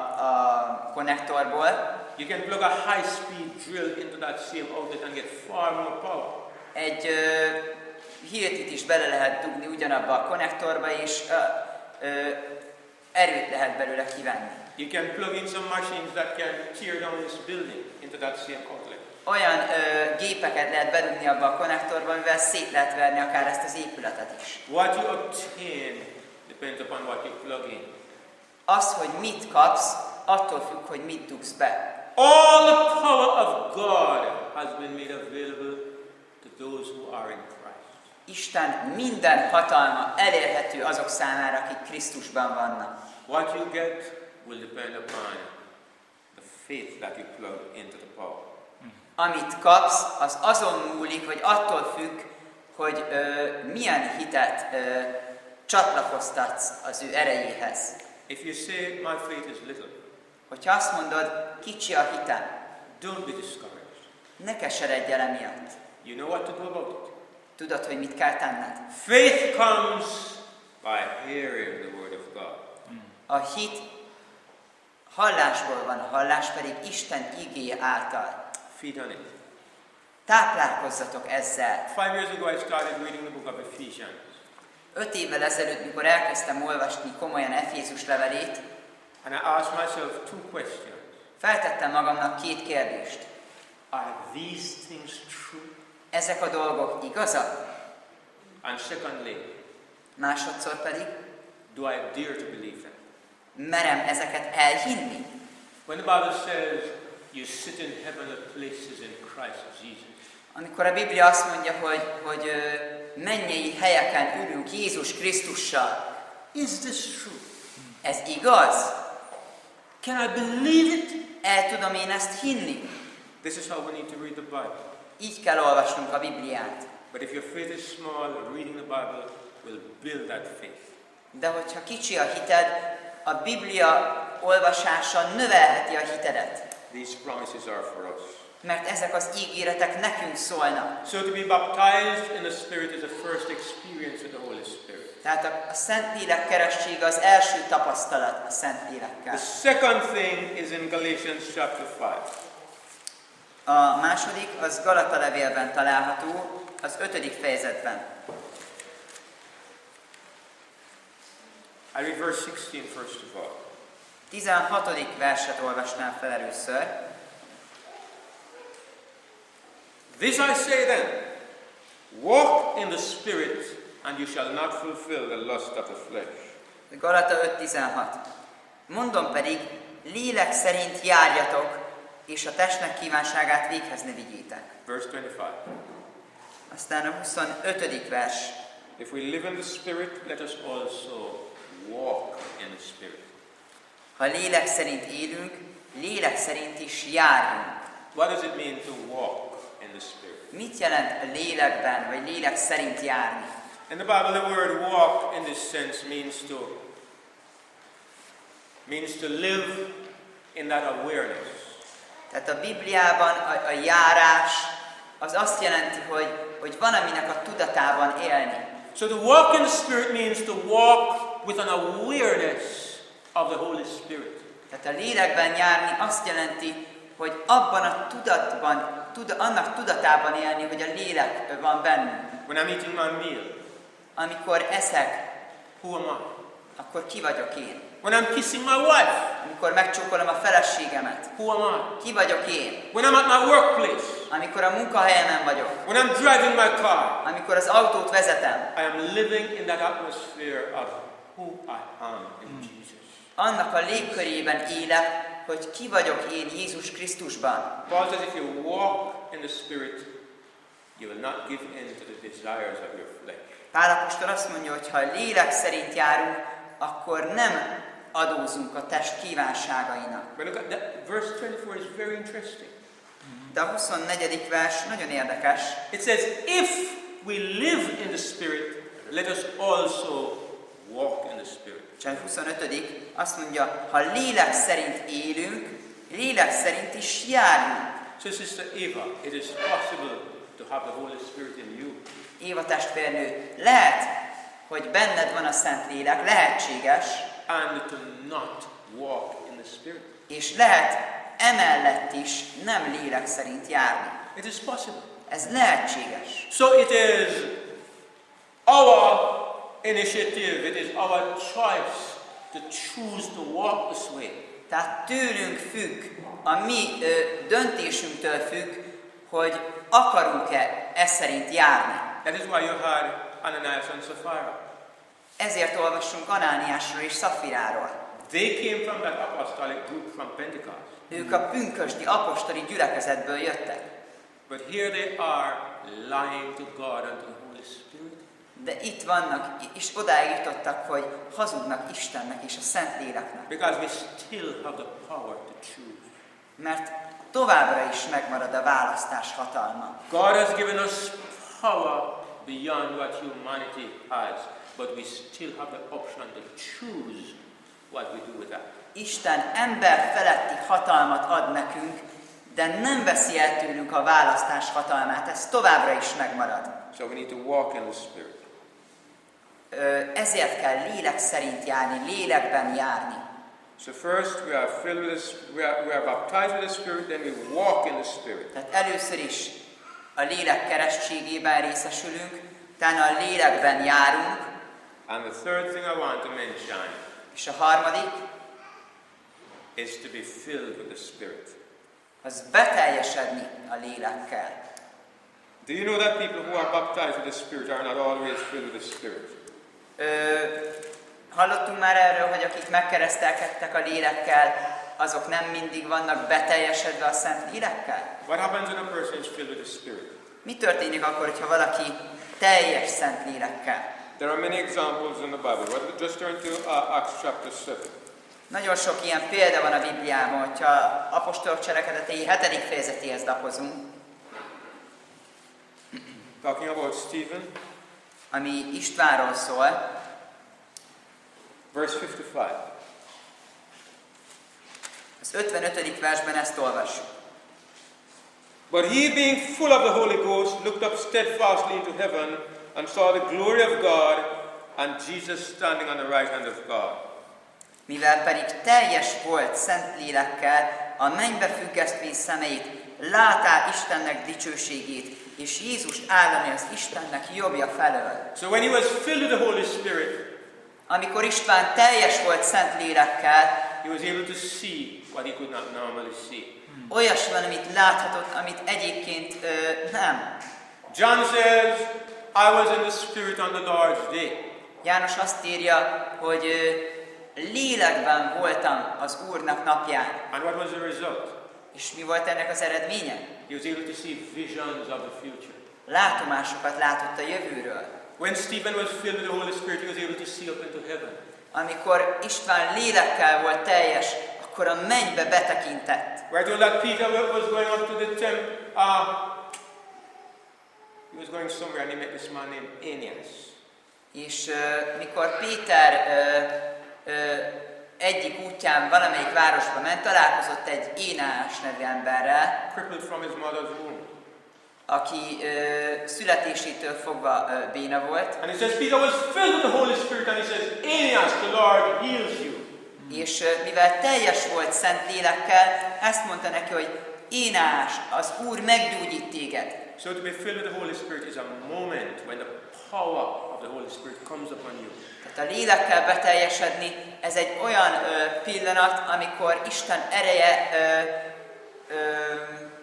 a konnektorból. You can plug a high-speed drill into that same outlet and get far more power. Egy ö, hirtit is bele lehet dugni ugyanabba a konnektorba, és ö, ö, erőt lehet belőle kivenni. You can plug in some machines that can tear down this building into that same outlet. Olyan ö, gépeket lehet bedugni abba a konnektorba, amivel szét lehet verni akár ezt az épületet is. What you obtain depends upon what you plug in. Az, hogy mit kapsz, attól függ, hogy mit dugsz be. All the power of God has been made available to those who are in Christ. Isten minden hatalma elérhető azok számára, akik Krisztusban vannak. What you get will depend upon the faith that you plug into the power. Amit kapsz, az azon múlik, vagy attól függ, hogy ö, milyen hitet ö, csatlakoztatsz az ő erejéhez. If you say, my faith is little, Hogyha azt mondod, kicsi a hitem, don't be discouraged. ne keseredj el emiatt. You know what to do about it. Tudod, hogy mit kell tenned. Faith comes by hearing the word of God. A hit hallásból van, a hallás pedig Isten igéje által. Feed on it. Táplálkozzatok ezzel. Five years ago I started reading the book of Ephesians. Öt évvel ezelőtt, mikor elkezdtem olvasni komolyan Efézus levelét, And I asked myself two questions. feltettem magamnak két kérdést. Are these things true? Ezek a dolgok igazak? And secondly, Másodszor pedig, do I dare to believe them? merem ezeket elhinni? When the Bible says you sit in heavenly places in Christ Jesus, Amikor a Biblia azt mondja, hogy, hogy ö, mennyei helyeken ülünk Jézus Krisztussal, is this true? ez igaz? Can I believe it? El tudom én ezt hinni? This is how we need to read the Bible. Így kell olvasnunk a Bibliát. But if your faith is small, reading the Bible will build that faith. De hogyha kicsi a hited, a Biblia olvasása növelheti a hitedet. These promises are for us. Mert ezek az ígéretek nekünk szólnak. So to be baptized in the Spirit is the first experience with the Holy Spirit. Tehát a, a Szentlélek keressége az első tapasztalat a Szentlélekkel. The second thing is in Galatians chapter five. A második az Galata levélben található, az ötödik fejezetben. I read verse sixteen first of all. tizenhatodik verset olvasnám fel először. This I say then, walk in the Spirit, and you shall not fulfill the lust of the flesh. Galata öt tizenhat. Mondom pedig, lélek szerint járjatok, és a testnek kívánságát véghez ne vigyétek. Verse twenty-five. Aztán a huszonötödik vers. If we live in the Spirit, let us also walk in the Spirit. Ha lélek szerint élünk, lélek szerint is járjunk. What does it mean to walk in the Spirit? Mit jelent a lélekben, vagy lélek szerint járni? In the Bible, the word walk in this sense means to means to live in that awareness. Tehát a Bibliában a, a járás az azt jelenti, hogy, hogy van, aminek a tudatában élni. So to walk in the Spirit means to walk with an awareness of the Holy Spirit. Tehát a lélekben járni azt jelenti, hogy abban a tudatban, tud, annak tudatában élni, hogy a lélek van bennünk. When I'm eating my meal, Amikor eszek, who am I? akkor ki vagyok én? When I'm kissing my wife, amikor megcsókolom a feleségemet. who am I? Ki vagyok én? When I'm at my workplace, Amikor a munkahelyemen vagyok. when I'm driving my car, Amikor az autót vezetem. I am living in that atmosphere of who I am in Jesus. Annak a légkörében élek, hogy ki vagyok én Jézus Krisztusban. Paul says if you walk in the Spirit, you will not give in to the desires of your flesh. Pál apostol azt mondja, hogy ha lélek szerint járunk, akkor nem adózunk a test kívánságainak. But look at that, verse twenty-four is very interesting. De a huszonnegyedik vers nagyon érdekes. It says, if we live in the Spirit, let us also walk in the Spirit. És a huszonötödik azt mondja, ha lélek szerint élünk, lélek szerint is járunk. So Sister Eva, it is possible to have the Holy Spirit in you. Éva testvérnő, lehet, hogy benned van a Szent Lélek, lehetséges, And to not walk in the Spirit. és lehet emellett is nem lélek szerint járni. It is possible. Ez lehetséges. So it is our initiative, it is our choice to choose to walk this way. Tehát tőlünk függ, a mi ö, döntésünktől függ, hogy akarunk-e e szerint járni. That is why you had Ananias and Sapphira. Ezért olvassunk Anániásról és Szafiráról. They came from that apostolic group from Pentecost. Ők a pünkösdi apostoli gyülekezetből jöttek. But here they are lying to God and to the Holy Spirit. De itt vannak, és odáig jutottak, hogy hazudnak Istennek és a Szent Léleknek. Because we still have the power to choose. Mert továbbra is megmarad a választás hatalma. God has given us power beyond what humanity has, but we still have the option to choose what we do with that. Isten ember feletti hatalmat ad nekünk, de nem veszi el tőlünk a választás hatalmát, ez továbbra is megmarad. So we need to walk in the Spirit. Ezért kell lélek szerint járni, lélekben járni. So first we are filled with the, we are, we are baptized with the Spirit, then we walk in the Spirit. Tehát először is a lélek keresztségében részesülünk, utána a lélekben járunk, And the third thing I want to mention és a harmadik, is to be filled with the Spirit. az beteljesedni a lélekkel. Do you know that people who are baptized with the Spirit are not always filled with the Spirit? Ö, hallottunk már erről, hogy akik megkeresztelkedtek a lélekkel, azok nem mindig vannak beteljesedve a Szent Lélekkel? What happens when a person is filled with the Spirit? Mi történik akkor, hogyha valaki teljes Szent Lélekkel? There are many examples in the Bible. What- Just turn to uh, Acts chapter seven. Nagyon sok ilyen példa van a Bibliában, hogyha apostolok cselekedetei hetedik fejezetéhez lapozunk, Talking about Stephen, ami Istvánról szól, verse fifty-five. az ötvenötödik versben ezt olvassuk. But he, being full of the Holy Ghost, looked up steadfastly into heaven and saw the glory of God and Jesus standing on the right hand of God. Mivel pedig teljes volt Szent Lélekkel, a mennybe függesztvén szemeit, látá Istennek dicsőségét, és Jézus állani az Istennek jobbja felől. So when he was filled with the Holy Spirit, Amikor István teljes volt Szent Lélekkel, he was able to see what he could not normally see. olyas van, amit láthatott, amit egyébként ö, nem. John says, I was in the Spirit on the Lord's day. János azt írja, hogy ö, lélekben voltam az Úrnak napján. And what was the result? És mi volt ennek az eredménye? He was able to see visions of the future. Látomásokat látott a jövőről. When Stephen was filled with the Holy Spirit, he was able to see up into heaven. Amikor István lélekkel volt teljes, akkor a mennybe betekintett. We're told that Peter was going up to the temple. Uh, he was going somewhere and he met this man named Aeneas. És uh, mikor Péter uh, uh, egyik útján valamelyik városba ment, találkozott egy Éneás nevű emberrel, Crippled from his mother's womb. aki uh, születésétől fogva uh, béna volt. And he says, Peter was filled with the Holy Spirit and he says, Aeneas, the Lord heals you. És uh, mivel teljes volt Szent Lélekkel, ezt mondta neki, hogy énás, az Úr meggyógyít téged. So to be filled with the Holy Spirit is a moment when the power of the Holy Spirit comes upon you. Tehát a lélekkel beteljesedni, ez egy olyan ö, pillanat, amikor Isten ereje ö, ö,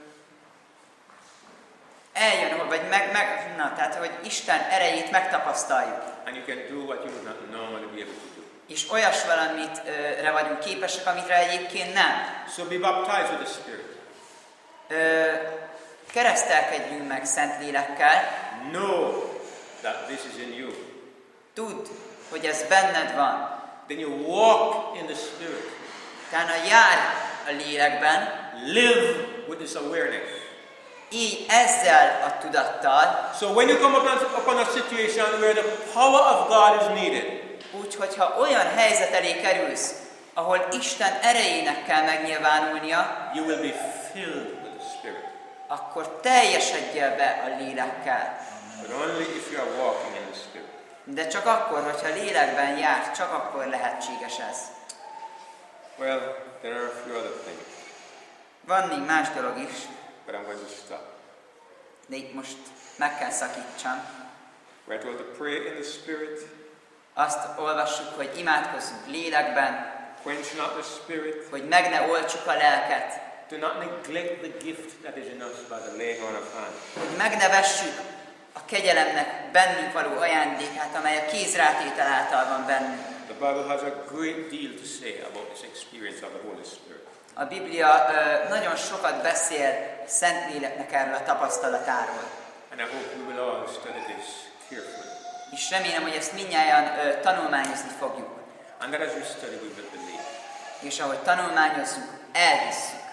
eljön, vagy meg, meg, na, tehát, hogy Isten erejét megtapasztaljuk. And you can do what you would not normally be able to do. És olyas valamit ö, re vagyunk képesek, amire egyébként nem. So be baptized with the Spirit. Ö, keresztelkedjünk meg Szent Lélekkel. Know that this is in you. Tudd, hogy ez benned van. Then you walk in the Spirit. Utána jár a lélekben. Live with this awareness. Így ezzel a tudattal. So when you come upon, upon a situation where the power of God is needed, Úgy, hogyha olyan helyzet elé kerülsz, ahol Isten erejének kell megnyilvánulnia, you will be filled with the Spirit. akkor teljesedjél be a lélekkel. But only if you are walking in the Spirit. De csak akkor, hogyha lélekben jár, csak akkor lehetséges ez. Well, there are a few other things, Van még más dolog is, but I'm going to stop. de itt most meg kell szakítsam. We're told to pray in the Spirit, Azt olvassuk, hogy imádkozzunk lélekben, quench not the Spirit, hogy meg ne oltsuk a lelket, do not neglect the gift that is in us by the laying on of hands. hogy meg ne vessük a kegyelemnek bennünk való ajándékát, amely a kézrátétel által van bennünk. The Bible has a great deal to say about this experience of the Holy Spirit. A Biblia ö, nagyon sokat beszél a Szent Léleknek erről a tapasztalatáról. And I hope we will all study this carefully. És remélem, hogy ezt mindnyájan ö, tanulmányozni fogjuk. And that as we study, we will believe. És ahogy tanulmányozzuk, elhisszük.